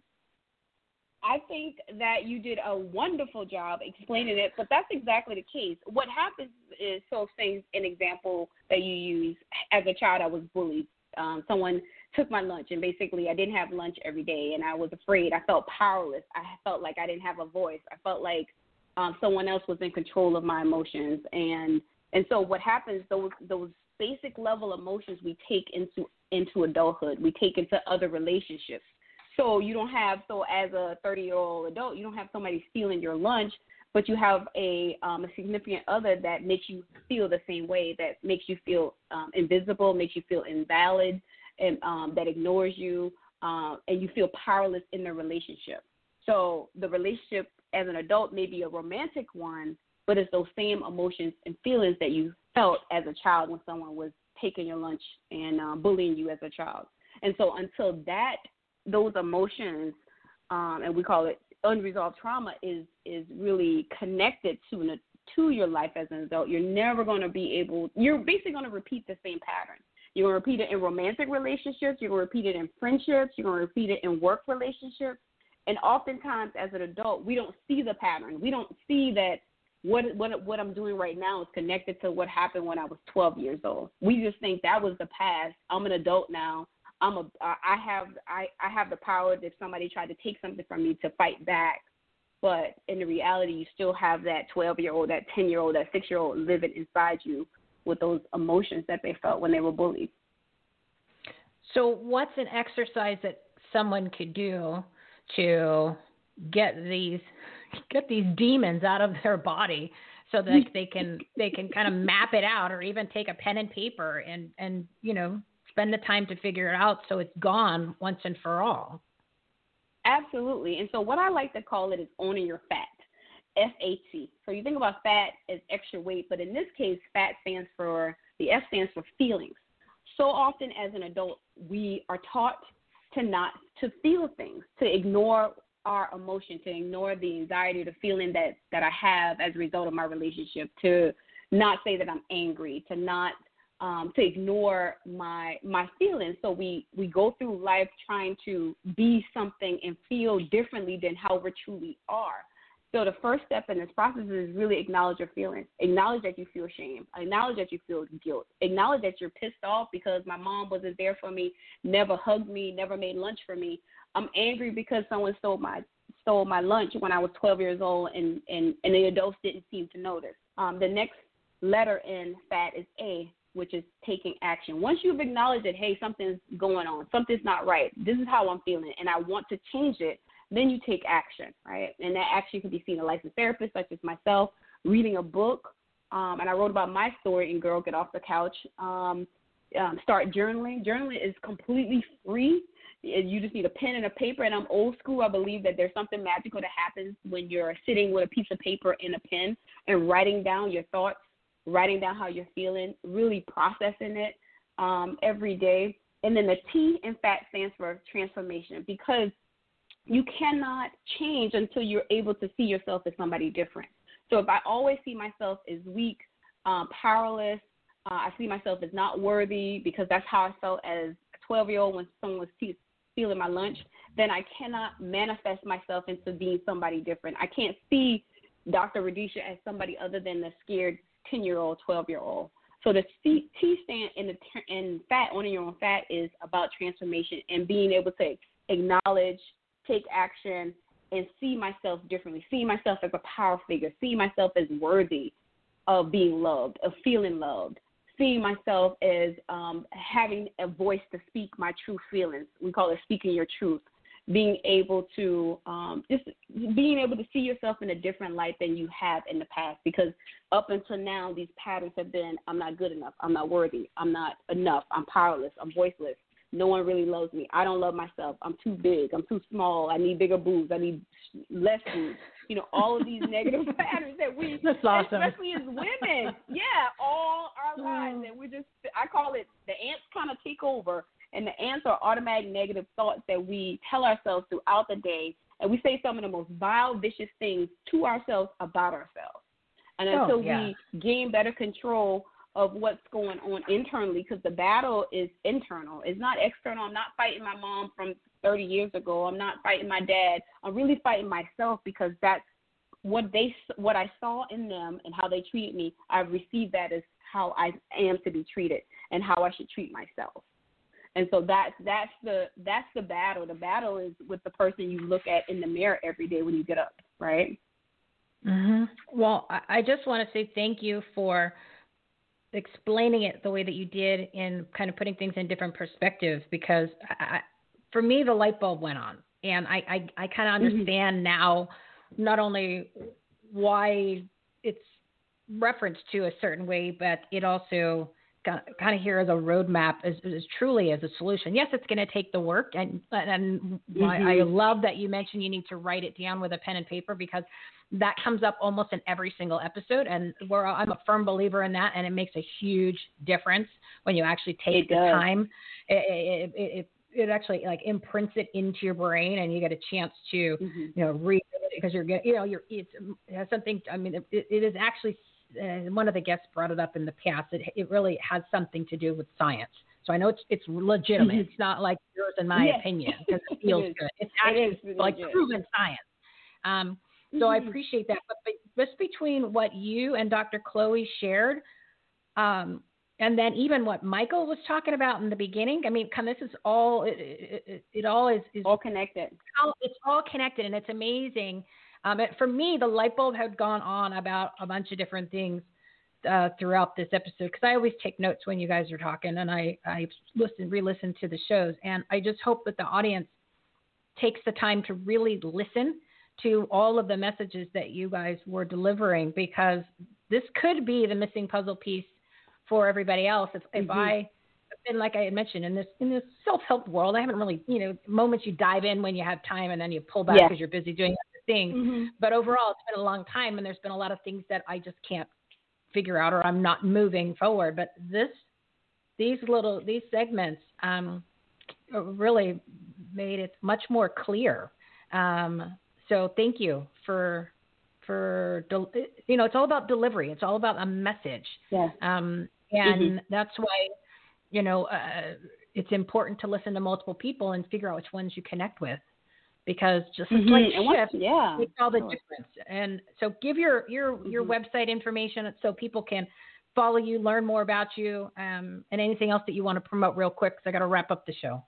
I think that you did a wonderful job explaining it, but that's exactly the case. What happens is, so say an example that you use, as a child I was bullied. Um, someone took my lunch, and basically I didn't have lunch every day, and I was afraid. I felt powerless. I felt like I didn't have a voice. I felt like um, someone else was in control of my emotions. And and so what happens, those those basic level emotions we take into into adulthood, we take into other relationships. So you don't have, so as a thirty-year-old adult, you don't have somebody stealing your lunch, but you have a um, a significant other that makes you feel the same way, that makes you feel um, invisible, makes you feel invalid, and um, that ignores you, uh, and you feel powerless in the relationship. So the relationship as an adult may be a romantic one, but it's those same emotions and feelings that you felt as a child when someone was taking your lunch and uh, bullying you as a child. And so until that those emotions, um, and we call it unresolved trauma, is is really connected to to your life as an adult, you're never going to be able, you're basically going to repeat the same pattern. You're going to repeat it in romantic relationships, you're going to repeat it in friendships, you're going to repeat it in work relationships, and oftentimes as an adult, we don't see the pattern. We don't see that what what what I'm doing right now is connected to what happened when I was twelve years old. We just think that was the past. I'm an adult now. I'm a, I have, I, I have the power if somebody tried to take something from me to fight back. But in the reality, you still have that twelve-year-old, that ten-year-old, that six-year-old living inside you with those emotions that they felt when they were bullied. So what's an exercise that someone could do to get these, get these demons out of their body so that they can, they can kind of map it out, or even take a pen and paper and, and, you know, spend the time to figure it out so it's gone once and for all? Absolutely. And so what I like to call it is owning your fat, F A T. So you think about fat as extra weight, but in this case, fat stands for, the F stands for feelings. So often as an adult, we are taught to not, to feel things, to ignore our emotion, to ignore the anxiety, the feeling that, that I have as a result of my relationship, to not say that I'm angry, to not Um, to ignore my my feelings. So we, we go through life trying to be something and feel differently than how we truly are. So the first step in this process is really acknowledge your feelings. Acknowledge that you feel shame. Acknowledge that you feel guilt. Acknowledge that you're pissed off because my mom wasn't there for me, never hugged me, never made lunch for me. I'm angry because someone stole my stole my lunch when I was twelve years old, and, and, and the adults didn't seem to notice. Um, the next letter in FAT is A, which is taking action. Once you've acknowledged that, hey, something's going on, something's not right, this is how I'm feeling, and I want to change it, then you take action, right? And that action can be seeing a licensed therapist, such as myself, reading a book, um, and I wrote about my story in Girl Get Off the Couch. Um, um, start journaling. Journaling is completely free. You just need a pen and a paper, and I'm old school. I believe that there's something magical that happens when you're sitting with a piece of paper and a pen and writing down your thoughts, writing down how you're feeling, really processing it um, every day. And then the T in FAT stands for transformation, because you cannot change until you're able to see yourself as somebody different. So if I always see myself as weak, um, powerless, uh, I see myself as not worthy because that's how I felt as a twelve-year-old when someone was te- stealing my lunch, then I cannot manifest myself into being somebody different. I can't see Doctor Radisha as somebody other than the scared ten-year-old, twelve-year-old. So the C, T stand in the in FAT, owning your own FAT, is about transformation and being able to acknowledge, take action, and see myself differently, see myself as a power figure, see myself as worthy of being loved, of feeling loved, seeing myself as um, having a voice to speak my true feelings. We call it speaking your truth. Being able to um, just being able to see yourself in a different light than you have in the past, because up until now, these patterns have been, I'm not good enough, I'm not worthy, I'm not enough, I'm powerless, I'm voiceless, no one really loves me, I don't love myself, I'm too big, I'm too small, I need bigger boobs, I need less boobs. You know, all of these negative patterns that we, That's awesome. especially as women, yeah, all our lives, and we're just I call it the ants kind of take over, and the ants are automatic negative thoughts that we tell ourselves throughout the day, and we say some of the most vile, vicious things to ourselves about ourselves. And Oh, until yeah. we gain better control of what's going on internally, because the battle is internal. It's not external. I'm not fighting my mom from thirty years ago. I'm not fighting my dad. I'm really fighting myself, because that's what they, what I saw in them and how they treated me. I've received that as how I am to be treated and how I should treat myself. And so that's that's the that's the battle. The battle is with the person you look at in the mirror every day when you get up, right? Mm-hmm. Well, I, I just want to say thank you for explaining it the way that you did, and kind of putting things in different perspectives, because I, for me, the light bulb went on, and I, I, I kind of understand mm-hmm. now not only why it's referenced to a certain way, but it also kind of here as a roadmap, as, as truly as a solution. Yes, it's going to take the work, and and mm-hmm. I, I love that you mentioned you need to write it down with a pen and paper, because that comes up almost in every single episode, and we're, I'm a firm believer in that, and it makes a huge difference when you actually take it the does. time. It, it, it, it actually like imprints it into your brain, and you get a chance to mm-hmm. you know read it, because you're getting, you know you're it's, it has something. I mean, it, it is actually. Uh, one of the guests brought it up in the past. It, it really has something to do with science. So I know it's it's legitimate. Mm-hmm. It's not like yours and my yes. opinion, because it feels it good. It's actually it like legit. proven science. Um, so mm-hmm. I appreciate that. But, but just between what you and Doctor Chloe shared, um, and then even what Michael was talking about in the beginning, I mean, kind of, this is all, it, it, it, it all is, is all connected. All, it's all connected, and it's amazing. Um, it, for me, the light bulb had gone on about a bunch of different things uh, throughout this episode, because I always take notes when you guys are talking, and I, I listen, re-listen to the shows. And I just hope that the audience takes the time to really listen to all of the messages that you guys were delivering, because this could be the missing puzzle piece for everybody else. If, mm-hmm. if I, and like I had mentioned, in this in this self-help world, I haven't really, you know, moments you dive in when you have time, and then you pull back because yes. you're busy doing other things. Mm-hmm. But overall, it's been a long time, and there's been a lot of things that I just can't figure out, or I'm not moving forward. But this, these little, these segments um, really made it much more clear. Um, so thank you for, for, del- you know, it's all about delivery. It's all about a message. Yeah. Um, and mm-hmm. that's why, you know, uh, it's important to listen to multiple people and figure out which ones you connect with, because just mm-hmm. like and shift yeah. makes all the sure. difference. And so give your, your, mm-hmm. your website information so people can follow you, learn more about you, um, and anything else that you want to promote real quick, because I got to wrap up the show.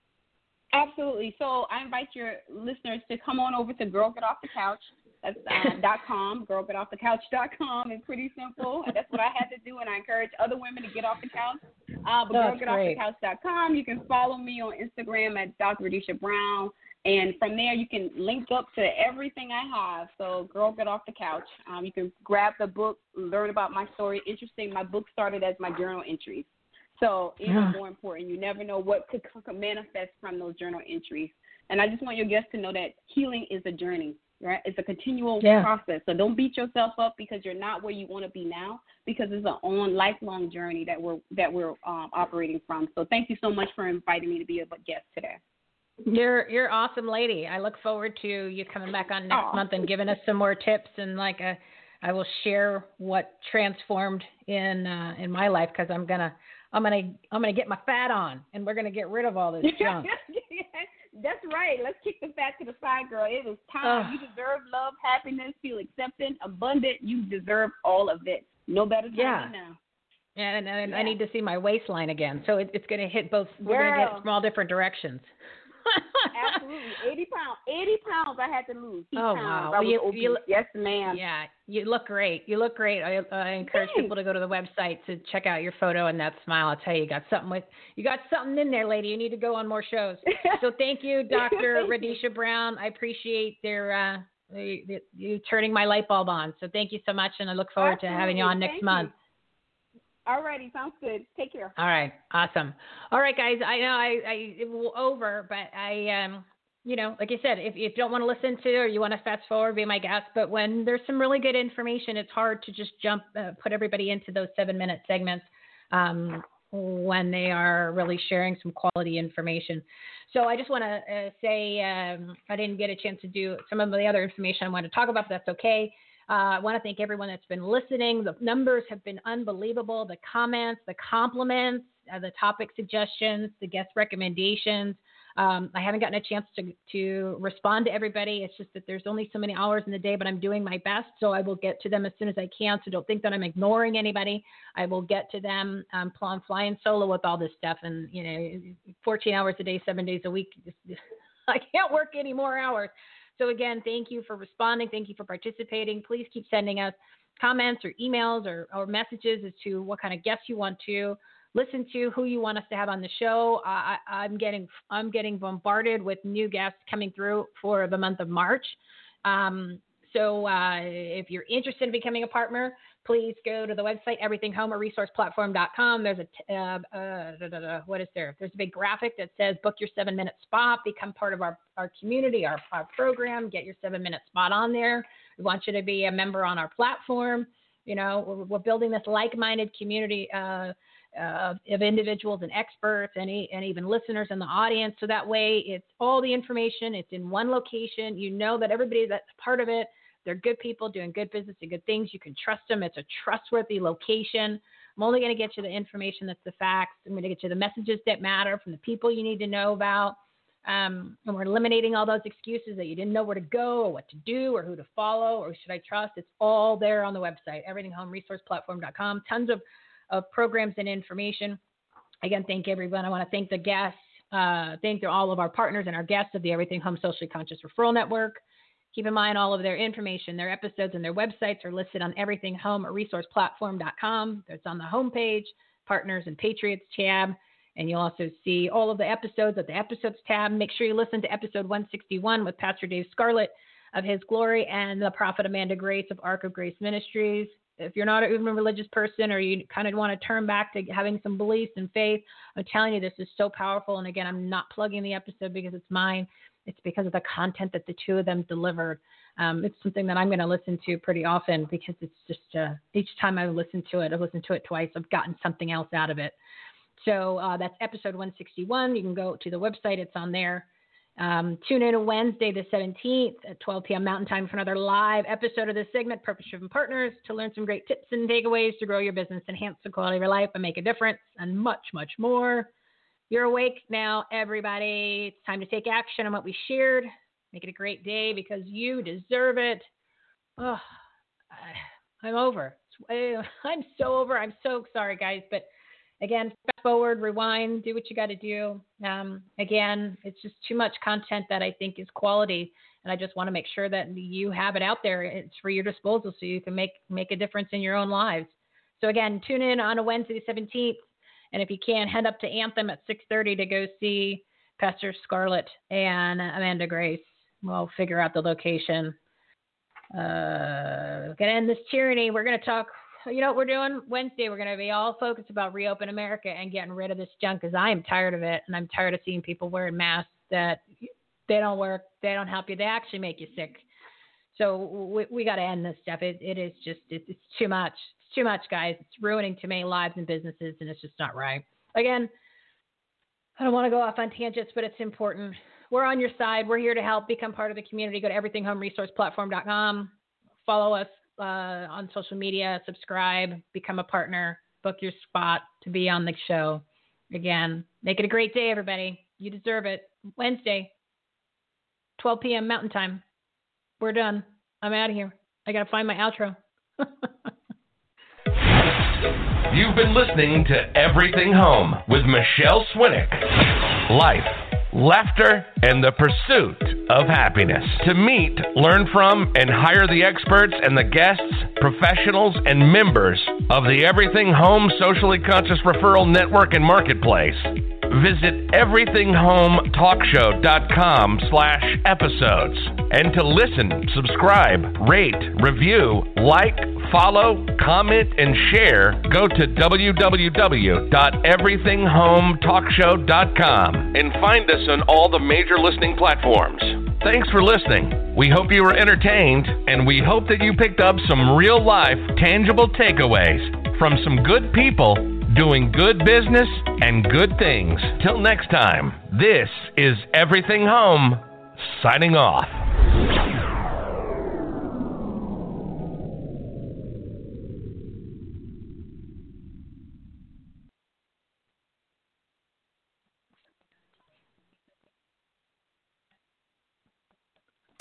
Absolutely. So I invite your listeners to come on over to Girl Get Off the Couch. That's uh, dot com, girl get off the couch dot com. It's pretty simple. That's what I had to do, and I encourage other women to get off the couch. Uh, but girl get off the couch dot com. You can follow me on Instagram at Doctor Radisha Brown, and from there you can link up to everything I have. So Girl Get Off the Couch. Um, you can grab the book, learn about my story. Interesting, my book started as my journal entries. So even yeah. more important, you never know what could manifest from those journal entries. And I just want your guests to know that healing is a journey. Right? It's a continual yeah. process. So don't beat yourself up because you're not where you want to be now, because it's an on lifelong journey that we're that we're um, operating from. So thank you so much for inviting me to be a guest today. You're you're an awesome lady. I look forward to you coming back on next Aww. month and giving us some more tips, and like a, I will share what transformed in uh, in my life, because I'm gonna I'm gonna I'm gonna get my fat on, and we're gonna get rid of all this junk. That's right. Let's kick the fat to the side, girl. It is time. Oh. You deserve love, happiness, feel accepted, abundant. You deserve all of it. No better time yeah. than now. And, and yeah. I need to see my waistline again. So it, it's going to hit both. We're going to get from all different directions. Absolutely. eighty pounds. eighty pounds I had to lose. Oh, pounds. wow. I was you, obese. you, yes, ma'am. Yeah. You look great. You look great. I, I encourage Thanks. people to go to the website to check out your photo and that smile. I'll tell you, you got something with, you got something in there, lady. You need to go on more shows. So thank you, Doctor Radisha you. Brown. I appreciate their, uh, the, the, you turning my light bulb on. So thank you so much. And I look forward Absolutely. to having you on next thank month. You. All righty, sounds good. Take care. All right, awesome. All right, guys. I know I, I it will over, but I, um, you know, like I said, if, if you don't want to listen to or you want to fast forward, be my guest. But when there's some really good information, it's hard to just jump, uh, put everybody into those seven minute segments. Um, when they are really sharing some quality information. So I just want to uh, say um, I didn't get a chance to do some of the other information I wanted to talk about, but that's okay. Uh, I want to thank everyone that's been listening. The numbers have been unbelievable. The comments, the compliments, uh, the topic suggestions, the guest recommendations. Um, I haven't gotten a chance to, to respond to everybody. It's just that there's only so many hours in the day, but I'm doing my best. So I will get to them as soon as I can. So don't think that I'm ignoring anybody. I will get to them. Um, I'm flying solo with all this stuff, and you know, fourteen hours a day, seven days a week. I can't work any more hours. So again, thank you for responding. Thank you for participating. Please keep sending us comments or emails or, or messages as to what kind of guests you want to listen to, who you want us to have on the show. I, I'm getting I'm getting bombarded with new guests coming through for the month of March. Um, so uh, if you're interested in becoming a partner, please go to the website, everything home or resource platform dot com. There's a, uh, uh, da, da, da, what is there? There's a big graphic that says book your seven minute spot, become part of our, our community, our, our program, get your seven minute spot on there. We want you to be a member on our platform. You know, we're, we're building this like-minded community uh, uh, of individuals and experts and, and even listeners in the audience. So that way it's all the information. It's in one location. You know that everybody that's part of it, they're good people doing good business and good things. You can trust them. It's a trustworthy location. I'm only going to get you the information that's the facts. I'm going to get you the messages that matter from the people you need to know about. Um, and we're eliminating all those excuses that you didn't know where to go or what to do or who to follow or should I trust. It's all there on the website, everything home resource platform dot com. Tons of, of programs and information. Again, thank everyone. I want to thank the guests. Uh, thank all of our partners and our guests of the Everything Home Socially Conscious Referral Network. Keep in mind all of their information, their episodes, and their websites are listed on everything home resource platform dot com. It's on the homepage, Partners and Patriots tab, and you'll also see all of the episodes at the Episodes tab. Make sure you listen to episode one sixty-one with Pastor Dave Scarlett of His Glory and the Prophet Amanda Grace of Ark of Grace Ministries. If you're not even a religious person or you kind of want to turn back to having some beliefs and faith, I'm telling you, this is so powerful. And again, I'm not plugging the episode because it's mine. It's because of the content that the two of them delivered. Um, it's something that I'm going to listen to pretty often because it's just uh, each time I listen to it, I've listened to it twice, I've gotten something else out of it. So uh, that's episode one sixty-one. You can go to the website. It's on there. Um, tune in on Wednesday the seventeenth at twelve p.m. Mountain Time for another live episode of this segment, Purpose Driven Partners, to learn some great tips and takeaways to grow your business, enhance the quality of your life, and make a difference, and much, much more. You're awake now, everybody. It's time to take action on what we shared. Make it a great day because you deserve it. Oh, I, I'm over. I'm so over. I'm so sorry, guys. But again, fast forward, rewind, do what you got to do. Um, again, it's just too much content that I think is quality. And I just want to make sure that you have it out there. It's for your disposal so you can make, make a difference in your own lives. So again, tune in on a Wednesday the seventeenth. And if you can, head up to Anthem at six thirty to go see Pastor Scarlett and Amanda Grace. We'll figure out the location. Uh, we're going to end this tyranny. We're going to talk, you know what we're doing? Wednesday, we're going to be all focused about Reopen America and getting rid of this junk because I am tired of it. And I'm tired of seeing people wearing masks that they don't work, they don't help you, they actually make you sick. So we, we got to end this stuff. It, it is just, it, it's too much. Too much, guys. It's ruining too many lives and businesses, and it's just not right. Again, I don't want to go off on tangents, but it's important. We're on your side. We're here to help. Become part of the community. Go to everything home resource platform dot com. Follow us uh, on social media. Subscribe. Become a partner. Book your spot to be on the show. Again, make it a great day, everybody. You deserve it. Wednesday, twelve p.m. Mountain Time. We're done. I'm out of here. I got to find my outro. You've been listening to Everything Home with Michelle Swinnick. Life, laughter, and the pursuit of happiness. To meet, learn from, and hire the experts and the guests, professionals, and members of the Everything Home Socially Conscious Referral Network and Marketplace, visit everything home talk show dot com slash episodes. And to listen, subscribe, rate, review, like, follow, comment, and share, go to w w w dot everything home talk show dot com and find us on all the major listening platforms. Thanks for listening. We hope you were entertained, and we hope that you picked up some real-life, tangible takeaways from some good people doing good business and good things. Till next time, this is Everything Home, signing off.